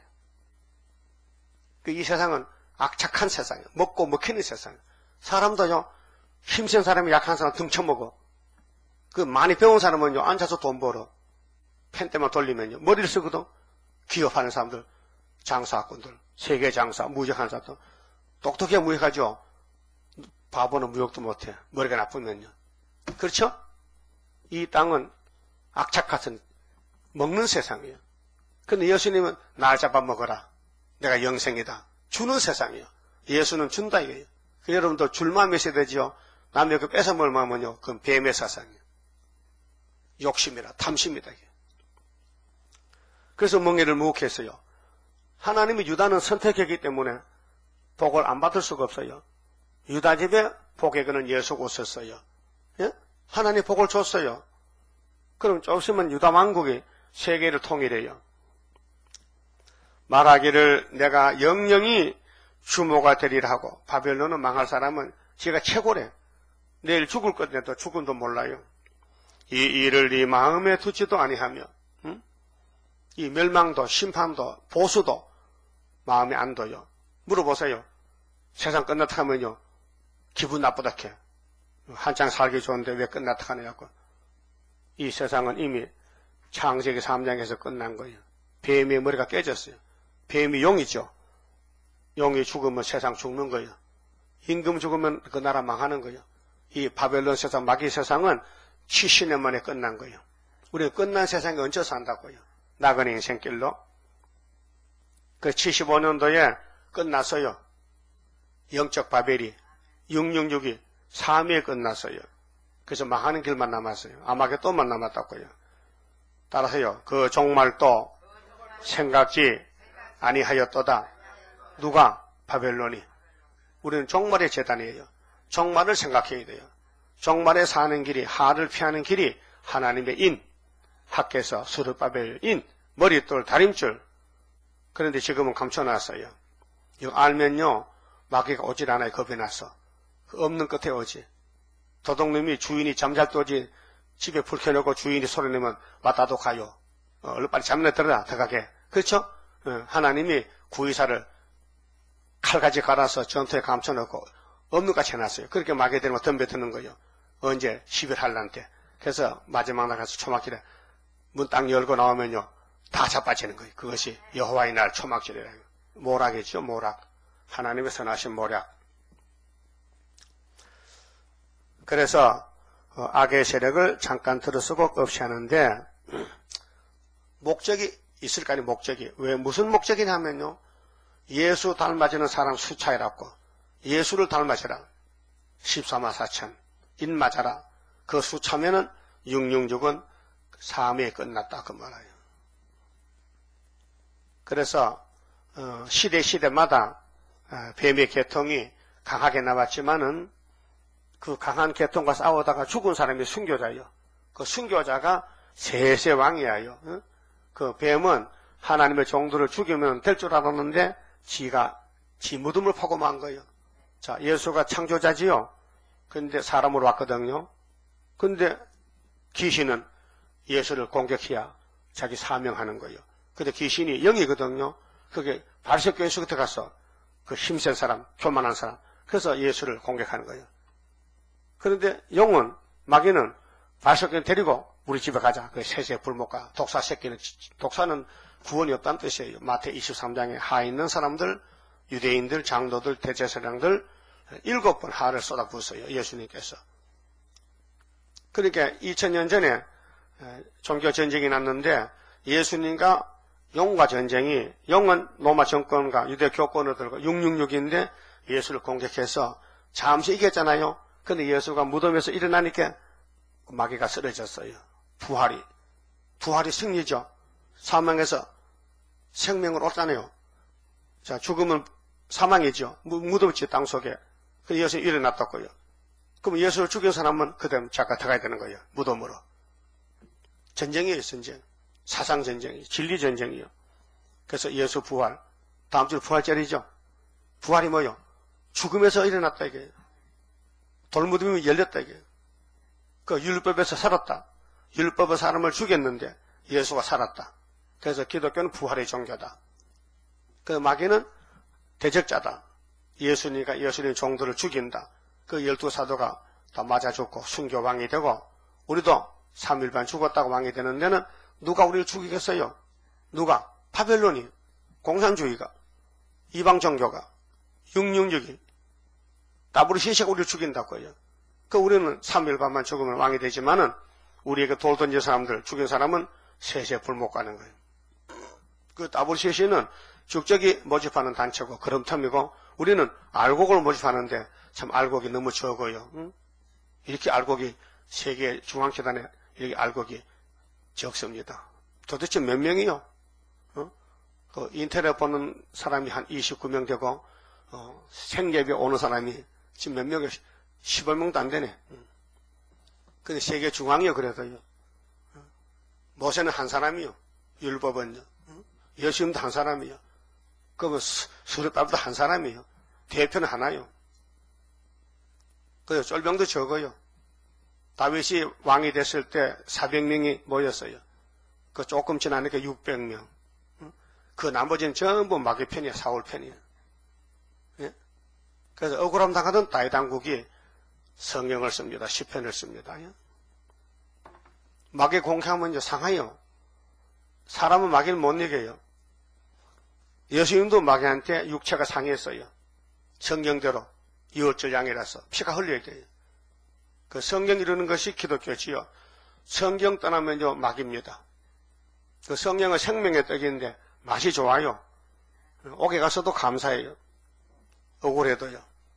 이 세상은 악착한 세상이에요. 먹고 먹히는 세상. 사람도요, 힘센 사람이 약한 사람 등쳐먹어. 그 많이 배운 사람은요, 앉아서 돈 벌어. 펜대만 돌리면요, 머리를 쓰거든. 기업하는 사람들, 장사꾼들, 세계 장사, 무역하는 사람들. 똑똑해 무역하죠. 바보는 무역도 못해. 머리가 나쁘면요. 그렇죠? 이 땅은 악착 같은 먹는 세상이에요. 근데 예수님은 날 잡아먹어라. 내가 영생이다. 주는 세상이에요. 예수는 준다 이거예요. 그 여러분도 줄만 있어야 되지요. 남의 그 뺏어먹을 마음은요. 그건 뱀의 사상이에요. 욕심이라 탐심이다. 이게. 그래서 멍에를 무겁게 했어요. 하나님이 유다는 선택했기 때문에 복을 안 받을 수가 없어요. 유다 집에 복의 근은 예수가 없었어요. 예? 하나님 복을 줬어요. 그럼 좀 있으면 유다 왕국이 세계를 통일해요. 말하기를 내가 영영이 주모가 되리라 하고 바벨론은 망할 사람은 지가 최고래. 내일 죽을 건데도 죽음도 몰라요. 이 일을 네 마음에 두지도 아니하며 응? 이 멸망도 심판도 보수도 마음에 안 둬요. 물어보세요. 세상 끝났다 하면요. 기분 나쁘다 캐. 한창 살기 좋은데 왜 끝났다 하냐고. 이 세상은 이미 창세기 삼 장에서 끝난 거예요. 뱀의 머리가 깨졌어요. 뱀이 용이죠. 용이 죽으면 세상 죽는 거예요. 임금 죽으면 그 나라 망하는 거예요. 이 바벨론 세상, 마귀 세상은 칠십 년 만에 끝난 거예요. 우리는 끝난 세상에 얹혀 산다고요. 나그네 인생길로. 그 칠십오 년도에 끝났어요. 영적 바벨이. 육육육이 삼 위에 끝났어요. 그래서 망하는 길만 남았어요. 아마겟돈만 남았다고요. 따라서요. 그 종말도 생각지 아니하였도다. 누가? 바벨론이. 우리는 종말의 재단이에요. 종말을 생각해야 돼요. 종말에 사는 길이, 하를 피하는 길이 하나님의 인, 학개서, 스룹바벨 인, 머릿돌, 다림줄. 그런데 지금은 감춰놨어요. 이거 알면요. 마귀가 오질 않아요. 겁이 나서. 없는 끝에 오지. 도둑놈이 주인이 잠잘 때 오지. 집에 불 켜놓고 주인이 소리 내면 왔다도 가요. 어, 얼른 빨리 잠내 들어라. 들어가게. 그렇죠? 어, 하나님이 구의사를 칼같이 갈아서 전투에 감춰놓고 없는 같이 해놨어요. 그렇게 마귀 되면 덤벼드는 거예요. 언제? 십일 한란 때. 그래서 마지막 날 가서 초막질에 문 딱 열고 나오면요. 다 자빠지는 거예요. 그것이 여호와의 날 초막질이라는 거예요. 모락이죠. 모락. 하나님의 선하신 모략. 그래서 악의 세력을 잠깐 들어쓰고 없이 하는데 목적이 있을 거 아니에요. 목적이. 왜 무슨 목적이냐면요. 예수 닮아지는 사람 수차이라고. 예수를 닮아지라. 십사만 사천. 인마자라. 그 수차면은 육백육십은 삶이 끝났다 그 말이에요. 그래서 어, 시대 시대마다 어, 뱀의 계통이 강하게 나왔지만은 그 강한 계통과 싸우다가 죽은 사람이 순교자예요. 그 순교자가 세세 왕이에요. 어? 그 뱀은 하나님의 종들을 죽이면 될 줄 알았는데 지가 지 무덤을 파고 만 거예요. 자, 예수가 창조자지요. 근데 사람으로 왔거든요. 근데 귀신은 예수를 공격해야 자기 사명하는 거예요. 근데 귀신이 영이거든요. 그게 바리새교인 속에 가서 그 힘센 사람, 교만한 사람, 그래서 예수를 공격하는 거예요. 그런데 영은, 마귀는 바리새교인 데리고 우리 집에 가자. 그 세세 불목과 독사 새끼는, 독사는 구원이 없다는 뜻이에요. 마태 이십삼 장에 하 있는 사람들, 유대인들, 장로들, 대제사장들 일곱 번 하를 쏟아부었어요. 예수님께서. 그러니까 이천 년 전에 종교 전쟁이 났는데 예수님과 영과 전쟁이, 영은 로마 정권과 유대 교권을 들고 육백육십인데 예수를 공격해서 잠시 이겼잖아요. 근데 예수가 무덤에서 일어나니까 마귀가 쓰러졌어요. 부활이. 부활이 승리죠. 사망에서 생명을 얻잖아요. 자, 죽음은 사망이죠. 무덤지 땅 속에. 그 예수 일어났다고요. 그럼 예수를 죽인 사람은 그다음 잠깐 들어가야 되는 거예요. 무덤으로. 전쟁이에요, 전쟁. 사상 전쟁이, 진리 전쟁이요. 그래서 예수 부활. 다음 주 부활절이죠. 부활이 뭐요? 죽음에서 일어났다 이게. 돌무덤이 열렸다 이게. 그 율법에서 살았다. 율법은 사람을 죽였는데 예수가 살았다. 그래서 기독교는 부활의 종교다. 그 마귀는 대적자다. 예수님과 예수님 종들을 죽인다. 그 열두 사도가 다 맞아 죽고 순교왕이 되고 우리도 삼일반 죽었다고 왕이 되는 데는 누가 우리를 죽이겠어요? 누가? 바벨론이, 공산주의가, 이방 종교가, 육백육십이, 나부르시시가 우리를 죽인다고요. 그 우리는 삼일반만 죽으면 왕이 되지만은 우리에게 돌 던진 사람들, 죽인 사람은 세세 불못 가는 거예요. 그 나부르시시는 죽적이 모집하는 단체고 그럼텀이고 우리는 알곡을 모집하는데 참 알곡이 너무 적어요. 응? 이렇게 알곡이 세계 중앙재단에 이렇게 알곡이 적습니다. 도대체 몇 명이요? 어? 그 인터넷 보는 사람이 한 이십구 명 되고 어, 생예배 오는 사람이 지금 몇 명이 십여 명도 안 되네. 응. 근데 세계 중앙이요 그래도요. 어? 모세는 한 사람이요. 율법은요. 어? 예수님도 한 사람이요. 그러면 수르밥도 한 사람이요. 대표는 하나요. 그 쫄병도 적어요. 다윗이 왕이 됐을 때 사백 명이 모였어요. 그 조금 지나니까 육백 명. 그 나머지는 전부 마귀 편이야, 사울 편이야. 예? 그래서 억울함 당하던 다윗 당국이 성경을 씁니다. 시편을 씁니다. 예? 마귀 공격하면 이제 상해요. 사람은 마귀를 못 이겨요. 예수님도 마귀한테 육체가 상했어요. 성경대로 유월절 양이라서 피가 흘려야 돼요. 그 성경 이루는 것이 기독교지요. 성경 떠나면요 마귀입니다. 그 성경은 생명의 떡인데 맛이 좋아요. 옥에 가서도 감사해요. 억울해도요.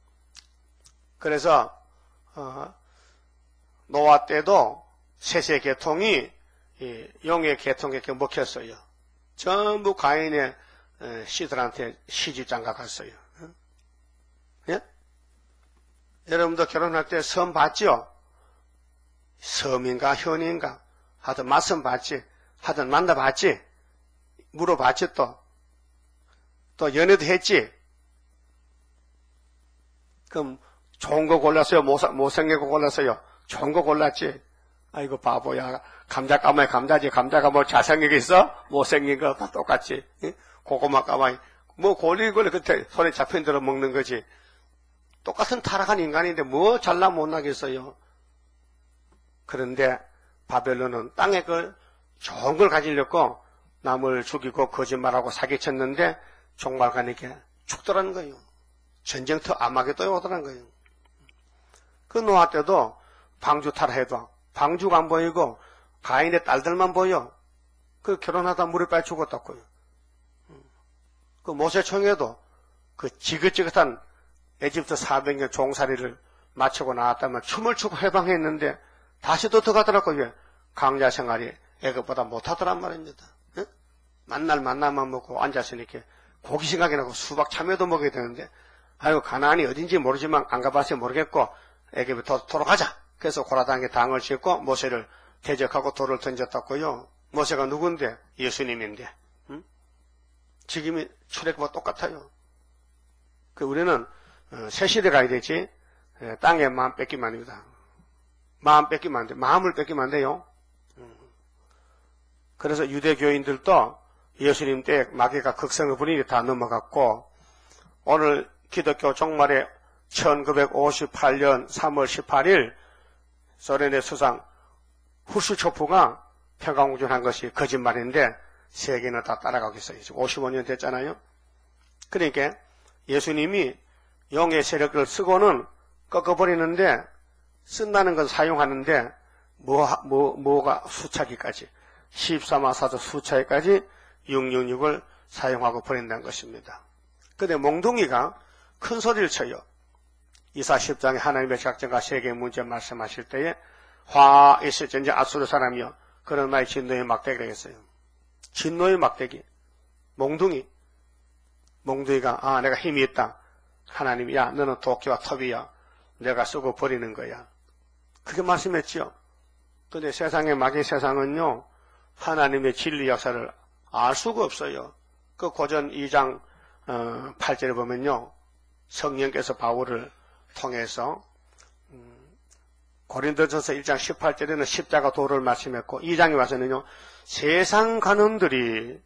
그래서 어, 노아 때도 셋의 계통이 이 용의 계통에 먹혔어요. 전부 가인의 씨들한테 시집장가 갔어요. 예? 여러분도 결혼할 때 선 봤죠? 섬인가 현인가 하여튼 맞선 봤지, 하여튼 만나봤지, 물어봤지, 또 또 연애도 했지. 그럼 좋은 거 골랐어요? 못생긴 거 골랐어요? 좋은 거 골랐지. 아이고 바보야, 감자 까마귀 감자지. 감자가 뭐 잘생긴 게 있어? 못생긴 거 다 똑같지. 예? 고구마 까마귀 뭐 골리골리 그때 손에 잡힌 대로 먹는 거지. 똑같은 타락한 인간인데 뭐 잘나 못나겠어요. 그런데 바벨론은 땅에 그 좋은 걸 가지려고 남을 죽이고 거짓말하고 사기쳤는데 종말 가니까 죽더라는 거예요. 전쟁터 아마겟돈이 오더라는 거예요. 그 노아 때도 방주 타락해도 방주가 안 보이고 가인의 딸들만 보여. 그 결혼하다 물에 빠져 죽었다고요. 그 모세청에도 그 지긋지긋한 에집트 사백 년 종살이를 마치고 나왔다면 춤을 추고 해방했는데 다시 또 들어가더라고요. 강자 생활이 애급보다 못하더란 말입니다. 예? 만날 만나만 먹고 앉아서 이렇게 고기 생각이 나고 수박 참외도 먹어야 되는데 아이고 가나안이 어딘지 모르지만 안 가봐서 모르겠고 애굽에 돌아가자. 그래서 고라당에 당을 싣고 모세를 대적하고 돌을 던졌다고요. 모세가 누군데? 예수님인데. 응? 지금이 출애굽과 똑같아요. 그 우리는 새 시대 가야 되지. 땅에 마음 뺏기면 안 됩니다. 마음 뺏기면 안 돼. 마음을 뺏기면 안 돼요. 그래서 유대교인들도 예수님 때 마귀가 극성을 부리니 다 넘어갔고 오늘 기독교 종말에 천구백오십팔 년 삼월 십팔일 소련의 수상 후르츠초프가 평화공존한 것이 거짓말인데 세계는 다 따라가고 있어요. 지금 오십오 년 됐잖아요. 그러니까 예수님이 용의 세력을 쓰고는 꺾어버리는데 쓴다는 건 사용하는데 뭐, 뭐, 뭐가 수차기까지 십사마사도 수차기까지 육육육을 사용하고 버린다는 것입니다. 근데 몽둥이가 큰 소리를 쳐요. 이사 십 장에 하나님의 작정과 세계의 문제 말씀하실 때에 화 있을 전제 아수르 사람이요. 그런 말이 진노의 막대기라고 했어요. 진노의 막대기. 몽둥이. 몽둥이가 아 내가 힘이 있다. 하나님이 야 너는 도끼와 톱이야. 내가 쓰고 버리는 거야. 그렇게 말씀했지요. 근데 세상의 마귀 세상은요. 하나님의 진리 역사를 알 수가 없어요. 그 고전 이 장 어, 팔 절에 보면요. 성령께서 바울을 통해서 음, 고린도전서 일 장 십팔 절에는 십자가 도를 말씀했고 이 장에 와서는요. 세상 간원들이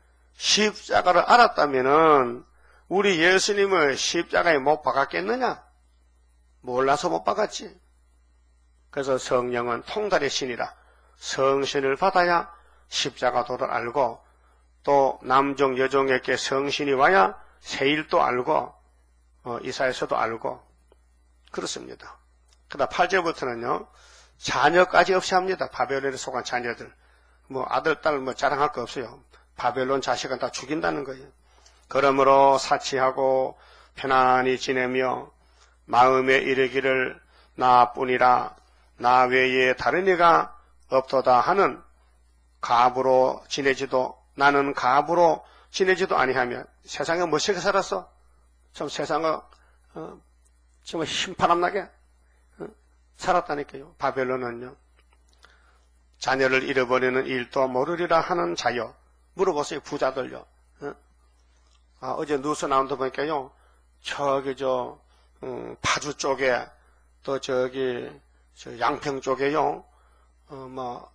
십자가를 알았다면은 우리 예수님을 십자가에 못 박았겠느냐? 몰라서 못 박았지. 그래서 성령은 통달의 신이라 성신을 받아야 십자가 도를 알고 또 남종 여종에게 성신이 와야 세일도 알고 어, 이사에서도 알고 그렇습니다. 그러다 팔 절부터는요. 자녀까지 없이 합니다. 바벨론에 속한 자녀들. 뭐 아들, 딸 뭐 자랑할 거 없어요. 바벨론 자식은 다 죽인다는 거예요. 그러므로 사치하고 편안히 지내며 마음에 이르기를 나뿐이라 나 외에 다른 이가 없도다 하는 갑으로 지내지도 나는 갑으로 지내지도 아니하며 세상에 멋있게 살았어? 좀 세상을 어, 정말 힘파람나게 어, 살았다니까요. 바벨론은요. 자녀를 잃어버리는 일도 모르리라 하는 자여. 물어보세요. 부자들요. 어? 아, 어제 뉴스 나온 데 보니까요. 저기 저 음, 파주 쪽에 또 저기 저 양평 쪽에요. 어, 뭐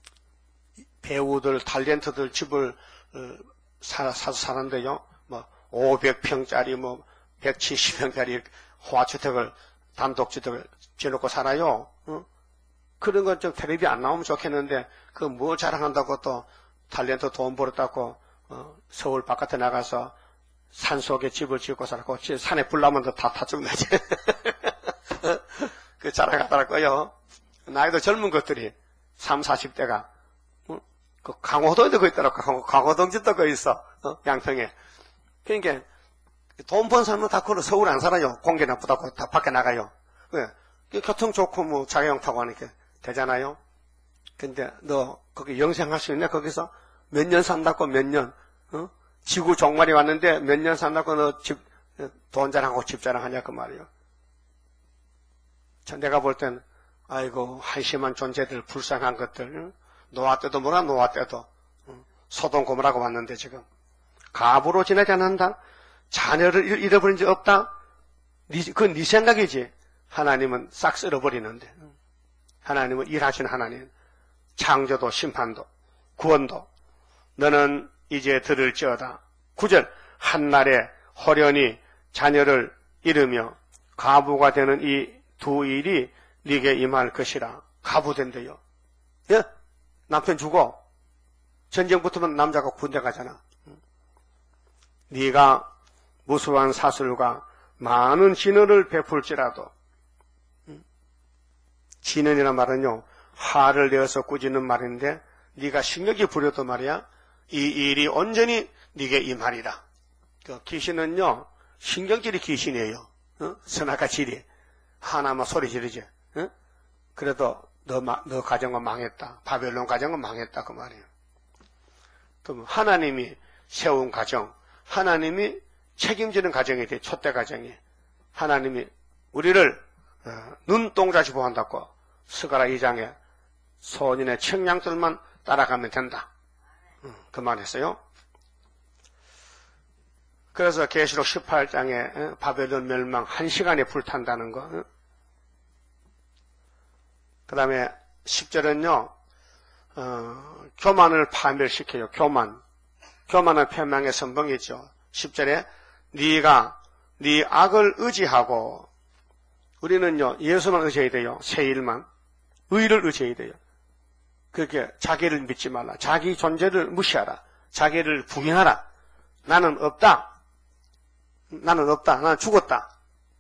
배우들 탤런트들 집을 어, 사, 사서 사는데요. 뭐 오백 평짜리 뭐 백칠십 평짜리 호화주택을 단독주택을 지어놓고 살아요. 어? 그런 건 좀 텔레비 안 나오면 좋겠는데 그 뭐 자랑한다고 또 탤런트 돈 벌었다고 어, 서울 바깥에 나가서 산속에 집을 짓고 살았고 산에 불 나면 다 타 죽나지. 그 자랑하더라고요. 나이도 젊은 것들이 삼, 사십 대가 어? 그 강호동에도 거 있더라고. 강호동집도 거 있어. 어? 양평에. 그러니까 돈 번 사람은 다 그런 서울 안 살아요. 공기 나쁘다고 다 밖에 나가요. 왜? 교통 좋고 뭐 자가용 타고 하니까 되잖아요. 근데 너 거기 영생할 수 있냐? 거기서 몇 년 산다고 몇 년? 어? 지구 종말이 왔는데 몇 년 산다고 너 집 돈 자랑하고 집 자랑하냐 그 말이요. 내가 볼 땐 아이고 한심한 존재들 불쌍한 것들 노아 때도 뭐라 노아 때도 소돔 고모라고 왔는데 지금 갑으로 지내지 않는다. 자녀를 잃어버린 적 없다. 그건 네 생각이지. 하나님은 싹 쓸어버리는데 하나님은 일하시는 하나님. 창조도 심판도 구원도 너는 이제 들을지어다. 구 절 한날에 호련히 자녀를 잃으며 가부가 되는 이 두 일이 네게 임할 것이라. 가부된대요. 예? 남편 죽어. 전쟁 붙으면 남자가 군대 가잖아. 네가 무수한 사슬과 많은 진언을 베풀지라도 진언이란 말은요. 화를 내어서 꾸짖는 말인데 네가 신경이 부려도 말이야. 이 일이 온전히 네게 임하리라. 그 귀신은요. 신경질이 귀신이에요. 어? 선악과 지리. 하나만 소리 지르지. 응? 그래도 너, 너 가정은 망했다. 바벨론 가정은 망했다. 그 말이에요. 또 하나님이 세운 가정, 하나님이 책임지는 가정이 돼. 촛대 가정이. 하나님이 우리를 어, 눈동자시 보한다고 스가랴 이 장에 소년의 청량들만 따라가면 된다. 응, 그 말했어요. 그래서 계시록 십팔 장에 어, 바벨론 멸망 한 시간에 불탄다는 거. 어? 그 다음에 십 절은요, 어, 교만을 파멸시켜요. 교만. 교만은 패망의 선봉이죠. 십 절에 네가 네 악을 의지하고, 우리는요 예수만 의지해야 돼요. 새 일만. 의를 의지해야 돼요. 그렇게 자기를 믿지 말라. 자기 존재를 무시하라. 자기를 부인하라. 나는 없다. 나는 없다. 나는 죽었다.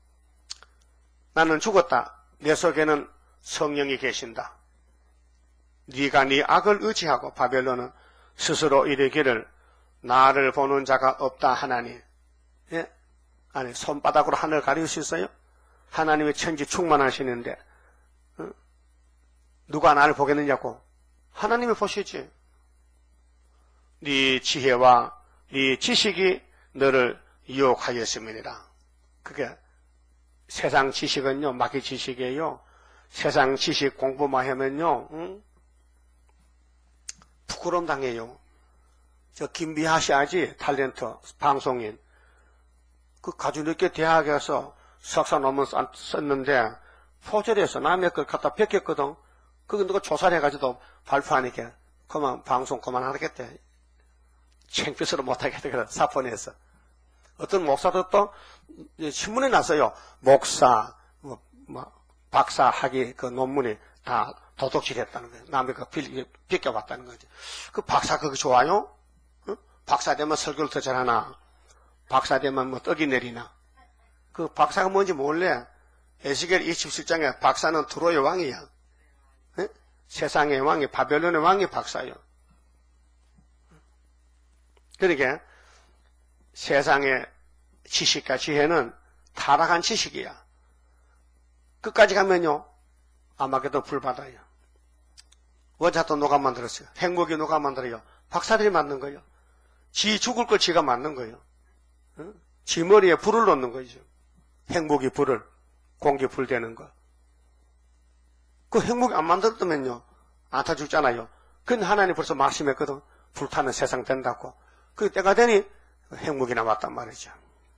나는 죽었다. 내 속에는 성령이 계신다. 네가 네 악을 의지하고, 바벨론은 스스로 이르기를 나를 보는 자가 없다 하나니. 예? 아니, 손바닥으로 하늘 가릴 수 있어요? 하나님의 천지 충만하시는데 어? 누가 나를 보겠느냐고. 하나님이 보시지. 네 지혜와 네 지식이 너를 유혹하였음이니라. 그게 세상 지식은요 마귀 지식이에요. 세상 지식 공부만 하면요 응? 부끄러움 당해요. 저 김비하시아지 탤런트 방송인 그 가주 늦게 대학에서 석사 논문 썼는데 포절해서 남의 걸 갖다 베꼈거든. 그거 누가 조사를 해가지고 발표하니까 그만 방송 그만하겠대. 창피스러 못하겠대. 그래 사폰에서 어떤 목사도 또 신문에 났어요. 목사 뭐, 뭐 박사 학위 그 논문이 다 도둑질했다는 거예요. 남의 거 비껴봤다는 거지. 그 박사 그거 좋아요? 응? 박사 되면 설교를 더 잘하나? 박사 되면 뭐 떡이 내리나? 그 박사가 뭔지 몰래. 에스겔 이십칠 장에 박사는 두로의 왕이야. 응? 세상의 왕이, 바벨론의 왕이 박사요. 그러니까 세상의 지식과 지혜는 타락한 지식이야. 끝까지 가면요 아마게도 불바다예요. 원자도 누가 만들었어요? 행복이 누가 만들어요? 박사들이 만든 거예요. 지 죽을 걸 지가 만든 거예요. 응? 지 머리에 불을 놓는 거죠. 행복이 불을, 공기 불 되는 거. 그 행복이 안 만들었다면요 안 타 죽잖아요. 근데 하나님 벌써 말씀했거든. 불타는 세상 된다고. 그 때가 되니 행복이 나왔단 말이죠.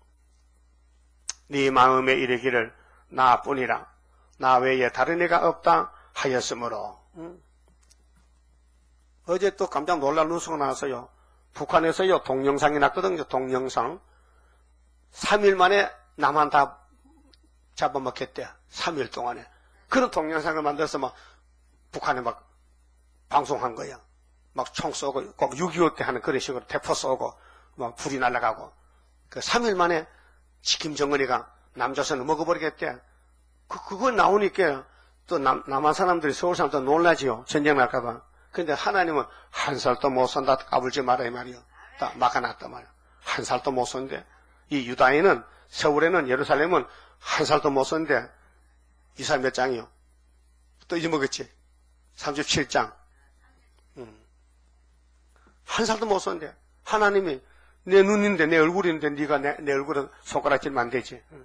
네 마음에 이르기를 나뿐이라 나 외에 다른 애가 없다 하였으므로. 응? 어제 또 깜짝 놀랄 뉴스가 나왔어요. 북한에서요 동영상이 났거든요. 동영상. 삼 일 만에 남한 다 잡아먹겠대. 삼 일 동안에. 그런 동영상을 만들어서 막 북한에 막 방송한 거야. 막 총 쏘고 꼭 육이오 때 하는 그런 식으로 대포 쏘고 막 불이 날아가고. 그 삼 일 만에 김정은이가 남조선을 먹어버리겠대. 그, 그거 나오니까 또 남, 남한 사람들이 서울 사람들 놀라지요. 전쟁 날까봐. 근데 하나님은 한 살도 못 산다 까불지 마라 이 말이요. 딱 막아놨단 말이야. 한 살도 못 산대. 이 유다인은 서울에는 예루살렘은 한 살도 못 산대. 이사 몇 장이요? 또 잊어먹었지? 삼십칠 장. 음. 한 살도 못 산대. 하나님이 내 눈인데 내 얼굴인데 네가 내, 내 얼굴은 손가락질만 안 되지. 음.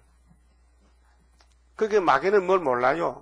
그게 마귀는 뭘 몰라요.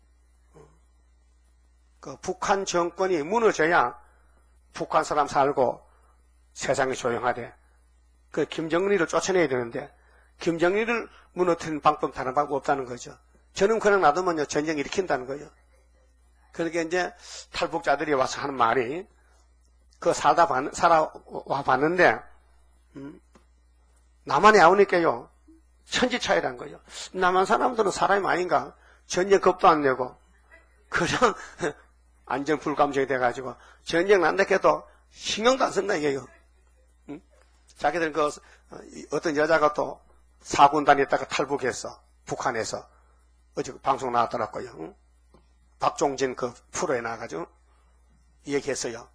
그 북한 정권이 무너져야 북한 사람 살고 세상이 조용하대. 그 김정은이를 쫓아내야 되는데 김정은이를 무너뜨리는 방법 다른 방법 없다는 거죠. 저는 그냥 놔두면요 전쟁 일으킨다는 거예요. 그러니까 이제 탈북자들이 와서 하는 말이 그 살다 봤, 살아와 봤는데 음, 남한에 오니까요 천지 차이란 거예요. 남한 사람들은 사람이 아닌가? 전쟁 겁도 안 내고 그냥 안전 불감정이 돼가지고 전쟁 난다 해도 신경도 안 쓴다 이게요. 응? 자기들 그 어떤 여자가 또 사군 다녔다가 탈북했어. 북한에서 어제 방송 나왔더라고요. 응? 박종진 그 프로에 나와가지고 얘기했어요.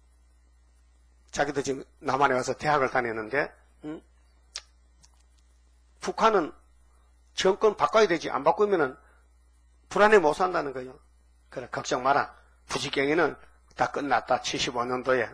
자기도 지금 남한에 와서 대학을 다녔는데 응? 북한은 정권 바꿔야 되지. 안 바꾸면은 불안해 못 산다는 거예요. 그래, 걱정 마라. 부지경에는 다 끝났다. 칠십오 년도에.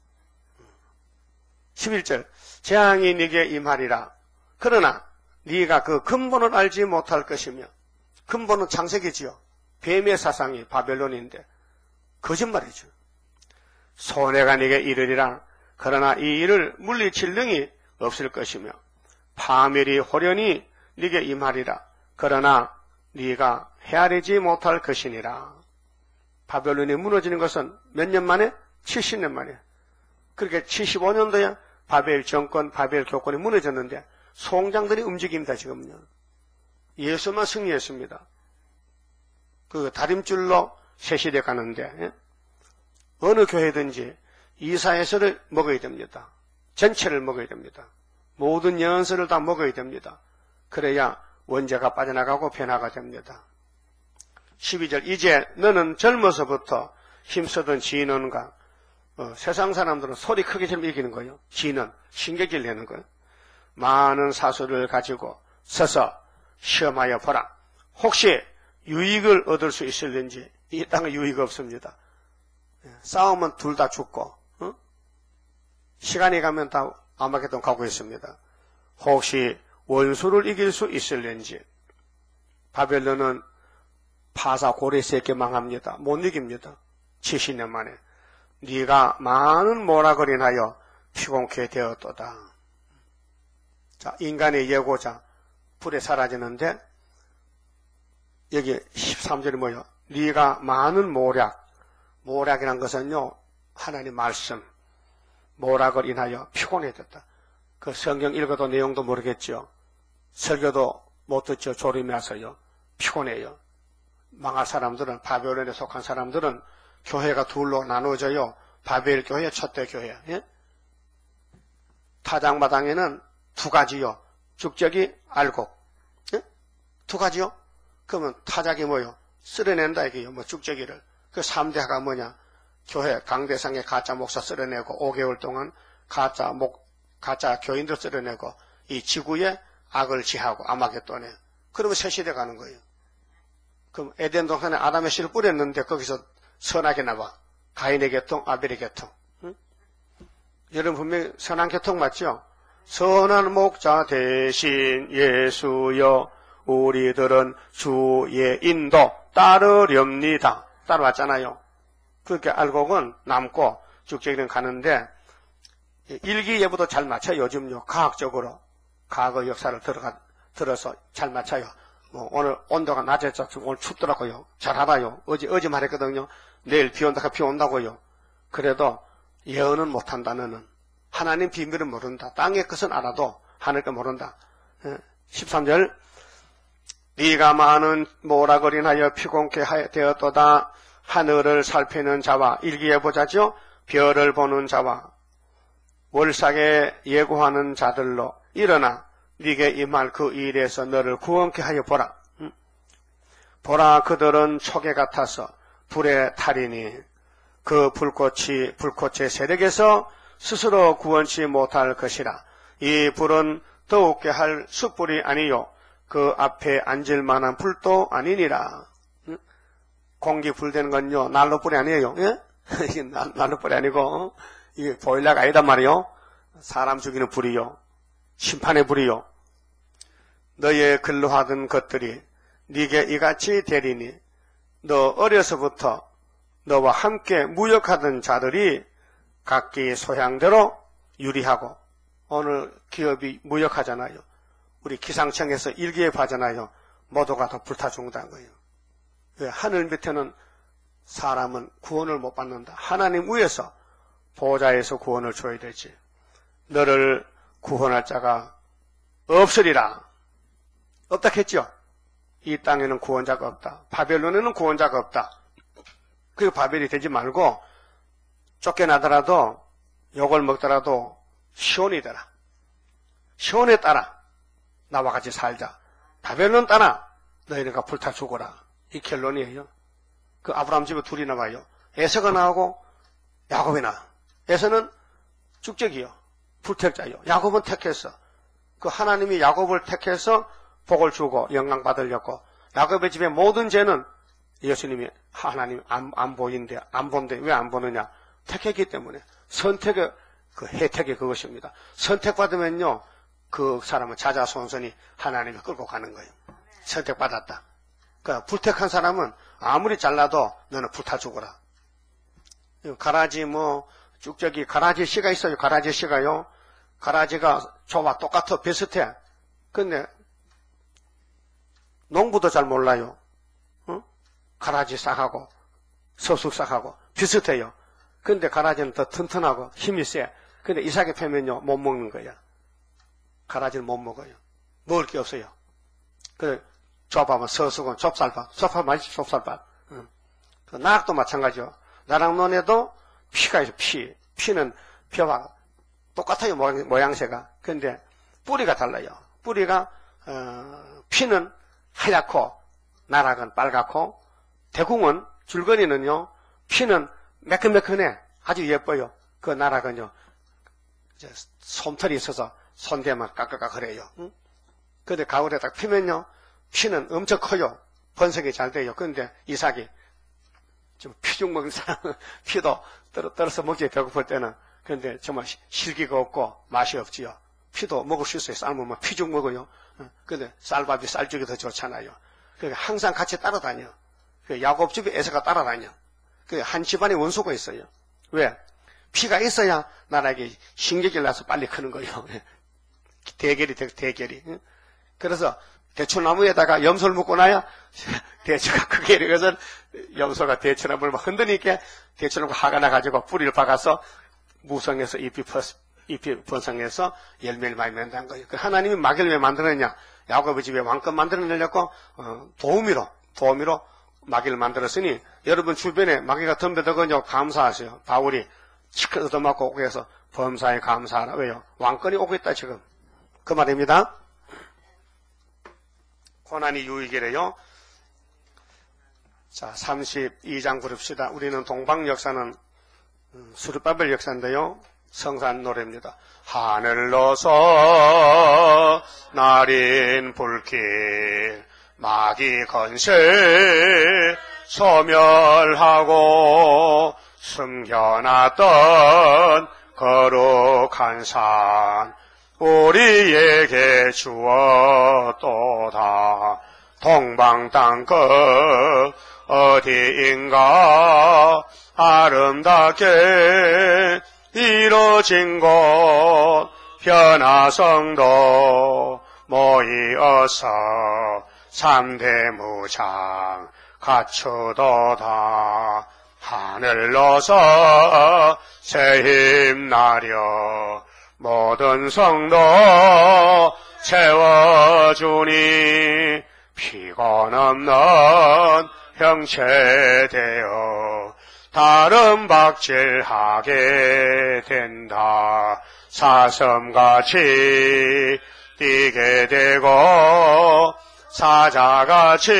십일 절. 재앙이 네게 임하리라. 그러나 네가 그 근본을 알지 못할 것이며, 근본은 창세기지요. 뱀의 사상이 바벨론인데 거짓말이죠. 손해가 네게 이르리라. 그러나 이 일을 물리칠 능이 없을 것이며, 파멸이 호련히 네게 임하리라. 그러나 네가 헤아리지 못할 것이니라. 바벨론이 무너지는 것은 몇 년 만에? 칠십 년 만에. 그렇게 칠십오 년도에 바벨 정권, 바벨 교권이 무너졌는데 송장들이 움직입니다. 지금요. 예수만 승리했습니다. 그 다림줄로 새시대 가는데, 예? 어느 교회든지 이사야서를 먹어야 됩니다. 전체를 먹어야 됩니다. 모든 예언서를 다 먹어야 됩니다. 그래야 원죄가 빠져나가고 변화가 됩니다. 십이 절. 이제 너는 젊어서부터 힘쓰던 진언과, 어, 세상 사람들은 소리 크게 좀 이기는 거예요. 진언, 신경질 내는 거예요. 많은 사수를 가지고 서서 시험하여 보라. 혹시 유익을 얻을 수 있을는지. 이 땅에 유익 없습니다. 싸우면 둘 다 죽고, 어? 시간이 가면 다 아마겟돈 가고 있습니다. 혹시 원수를 이길 수 있을는지. 바벨론은 파사 고레스 있게 망합니다. 못 이깁니다. 칠십 년 만에. 네가 많은 모락을인하여 피곤케 되었도다. 자, 인간의 예고자 불에 사라지는데 여기 십삼 절이 뭐예요? 네가 많은 모략. 모략이란 것은요, 하나님 말씀. 모락을 인하여 피곤해졌다. 그 성경 읽어도 내용도 모르겠죠. 설교도 못 듣죠. 졸음이 와서요. 피곤해요. 망할 사람들은, 바벨론에 속한 사람들은 교회가 둘로 나누어져요. 바벨 교회, 첫대 교회. 예? 타작마당에는 두 가지요. 죽적이, 알곡. 예? 두 가지요? 그러면 타작이 뭐요? 쓸어낸다 이게요. 뭐 죽적이를. 그 삼 대가 뭐냐? 교회 강대상에 가짜 목사 쓸어내고 오 개월 동안 가짜 목, 가짜 교인들 쓸어내고 이 지구에 악을 지하고 아마겟돈에. 그러면 새 시대 가는 거예요. 그럼 에덴 동산에 아담의 씨를 뿌렸는데 거기서 선하게 나와. 가인의 계통, 아벨의 계통. 응? 여러분 분명히 선한 계통 맞죠? 선한 목자 대신 예수여 우리들은 주의 인도 따르렵니다. 따라왔잖아요. 그렇게 알곡은 남고 죽적이는 가는데 일기예보도 잘 맞춰요. 요즘요. 과학적으로 과거 역사를 들어가, 들어서 잘 맞춰요. 뭐 오늘 온도가 낮아서 오늘 춥더라고요. 잘 알아요. 어제 어제 말했거든요. 내일 비 온다가 비 온다고요. 그래도 예언은 못한다. 너는 하나님 비밀은 모른다. 땅의 것은 알아도 하늘 것 모른다. 십삼 절. 네가 많은 모락을인하여 피곤케 되었도다. 하늘을 살피는 자와 일기예보자죠. 별을 보는 자와 월삭에 예고하는 자들로 일어나 네게 임할 그 일에서 너를 구원케 하여 보라. 응? 보라 그들은 초계 같아서 불에 타리니 그 불꽃이 불꽃의 세력에서 스스로 구원치 못할 것이라. 이 불은 더욱게 할 숯불이 아니요 그 앞에 앉을 만한 불도 아니니라. 응? 공기 불되는 건요 난로불이 아니에요. 예? 이게 난로불이 아니고 이게 보일러가 아니단 말이요. 사람 죽이는 불이요. 심판의 불이요. 너의 근로하던 것들이 네게 이같이 되리니 너 어려서부터 너와 함께 무역하던 자들이 각기 소향대로 유리하고 오늘 기업이 무역하잖아요. 우리 기상청에서 일기예보하잖아요. 모두가 다 불타 죽는다는 거예요. 하늘 밑에는 사람은 구원을 못 받는다. 하나님 위에서 보좌에서 구원을 줘야 되지. 너를 구원할 자가 없으리라. 없다 했죠. 이 땅에는 구원자가 없다. 바벨론에는 구원자가 없다. 그 바벨이 되지 말고 쫓겨나더라도 욕을 먹더라도 시온이 되라. 시온에 따라 나와 같이 살자. 바벨론 따라 너희가 불타 죽어라. 이 결론이에요. 그 아브라함 집에 둘이 나와요. 에서가 나오고 야곱이 나와. 에서는 죽적이요. 불택자요. 야곱은 택했어. 그 하나님이 야곱을 택해서 복을 주고 영광 받으려고 야곱의 집의 모든 죄는 예수님이 하나님 안, 안 보인대, 안 본대. 왜 안 보느냐? 택했기 때문에. 선택의 그 혜택이 그것입니다. 선택받으면요, 그 사람은 자자손손이 하나님이 끌고 가는 거예요. 선택받았다. 그러니까 불택한 사람은 아무리 잘나도 너는 불타 죽어라. 가라지 뭐 쭉저기 가라지 씨가 있어요. 가라지 씨가요. 가라지가 저와 똑같아 비슷해. 근데 농부도 잘 몰라요. 어? 가라지 싹하고 서숙 싹하고 비슷해요. 근데 가라지는 더 튼튼하고 힘이 세. 근데 이삭에 패면요 못 먹는 거야. 가라지를 못 먹어요. 먹을 게 없어요. 그래 좁아면 서숙은 좁쌀밥, 좁쌀 맛이 좁쌀밥. 응. 그 낙도 마찬가지요. 나랑 논에도 피가 있어. 피, 피는 벼와 똑같아요. 모양, 모양새가. 근데 뿌리가 달라요. 뿌리가 어, 피는 하얗고 나락은 빨갛고 대궁은 줄거리는요. 피는 매끈매끈해. 아주 예뻐요. 그 나락은요. 이제 솜털이 있어서 손대면 까까까그래요. 응? 근데 가을에 딱 피면요. 피는 엄청 커요. 번성이 잘 돼요. 그런데 이삭이 좀 피죽 먹는 사람은 피도 떨어, 떨어서 먹지 배고플 때는. 그런데 정말 실기가 없고 맛이 없지요. 피도 먹을 수 있어요. 삶으면 피죽 먹어요. 근데 쌀밥이 쌀죽이 더 좋잖아요. 그러니까 항상 같이 따라다녀. 야곱집에 에서가 따라다녀. 한 집안에 원수가 있어요. 왜? 피가 있어야 나라에게 신경질 나서 빨리 크는 거예요. 대결이 되 대결이. 그래서 대추나무에다가 염소를 묶고 나야 대추가 크게 이래서 염소가 대추나무를 막 흔드니까 대추나무 화가 나가지고 뿌리를 박아서 무성해서 잎이, 퍼, 잎이 번성해서 열매를 많이 맺는다는 거예요. 하나님이 마귀를 왜 만들었냐? 야곱의 집에 왕권 만들어내려고 어, 도우미로 도우미로 마귀를 만들었으니 여러분 주변에 마귀가 덤벼들거든요. 감사하세요. 바울이 치크 얻어맞고 오고 해서 범사에 감사하라. 왜요? 왕권이 오고 있다 지금. 그 말입니다. 고난이 유익이래요. 자, 삼십이 장 부릅시다. 우리는 동방 역사는 수르바벨 역사인데요. 성산 노래입니다. 하늘로서 날인 불길 마귀 건세 소멸하고 숨겨놨던 거룩한 산 우리에게 주었도다. 동방 땅끝 어디인가 아름답게 이루어진 곳 변화성도 모이어서 삼대 무장 갖추도다. 하늘로서 새 힘나려 모든 성도 채워주니 피곤 없는 형체되어 다른 박질하게 된다. 사슴같이 뛰게 되고 사자같이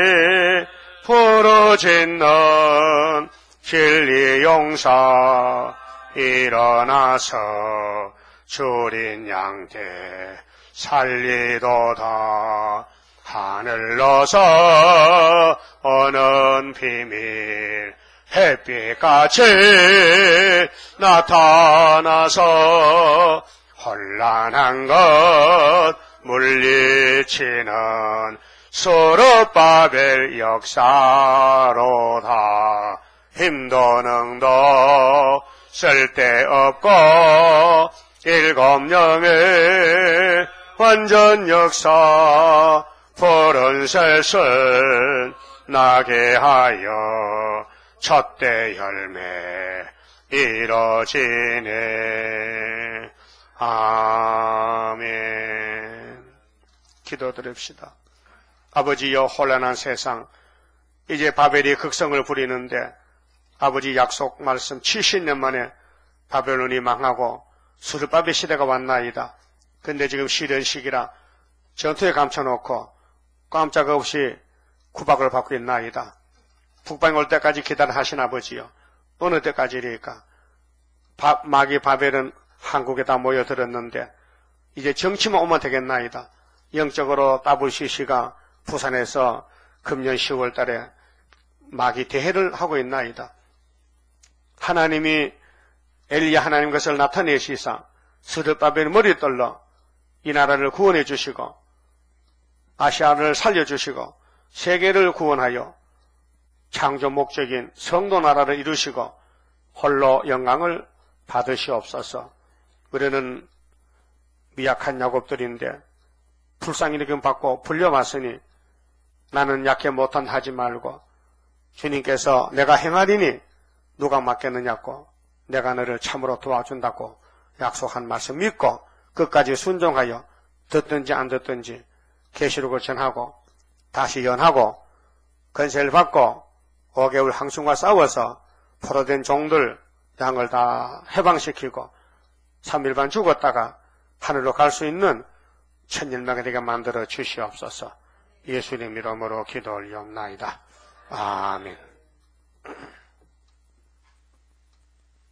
부르짖는 진리 용사 일어나서 줄인 양떼 살리도다. 하늘로서 오는 비밀 햇빛같이 나타나서 혼란한 것 물리치는 수르바벨 역사로다. 힘도 능도 쓸데없고 일곱 영의 완전 역사 푸른 새순 나게 하여 첫대 열매 이뤄지네. 아멘. 기도드립시다. 아버지여, 혼란한 세상 이제 바벨이 극성을 부리는데 아버지 약속 말씀 칠십 년 만에 바벨론이 망하고 수르바벨 시대가 왔나이다. 근데 지금 시련 시기라 전투에 감춰놓고 깜짝없이 구박을 받고 있나이다. 북방이 올 때까지 기다하신 아버지요. 어느 때까지일까? 바, 마귀 바벨은 한국에 다 모여들었는데 이제 정치만 오면 되겠나이다. 영적으로 더블유씨씨가 부산에서 금년 시월 달에 마귀 대회를 하고 있나이다. 하나님이 엘리야 하나님 것을 나타내시사 스룹바벨 머리 떨러 이 나라를 구원해 주시고 아시아를 살려주시고 세계를 구원하여 창조 목적인 성도 나라를 이루시고 홀로 영광을 받으시옵소서. 우리는 미약한 야곱들인데 불쌍히 여김 받고 불려왔으니 나는 약해 못한 하지 말고 주님께서 내가 행하리니 누가 맡겠느냐고 내가 너를 참으로 도와준다고 약속한 말씀 믿고 끝까지 순종하여 듣든지 안 듣든지 계시록을 전하고 다시 연하고 건세를 받고 오 개월 항순과 싸워서 포로된 종들 양을 다 해방시키고 삼 일 반 죽었다가 하늘로 갈 수 있는 천일망이 되게 만들어 주시옵소서. 예수님 이름으로 기도 올리옵나이다. 아멘.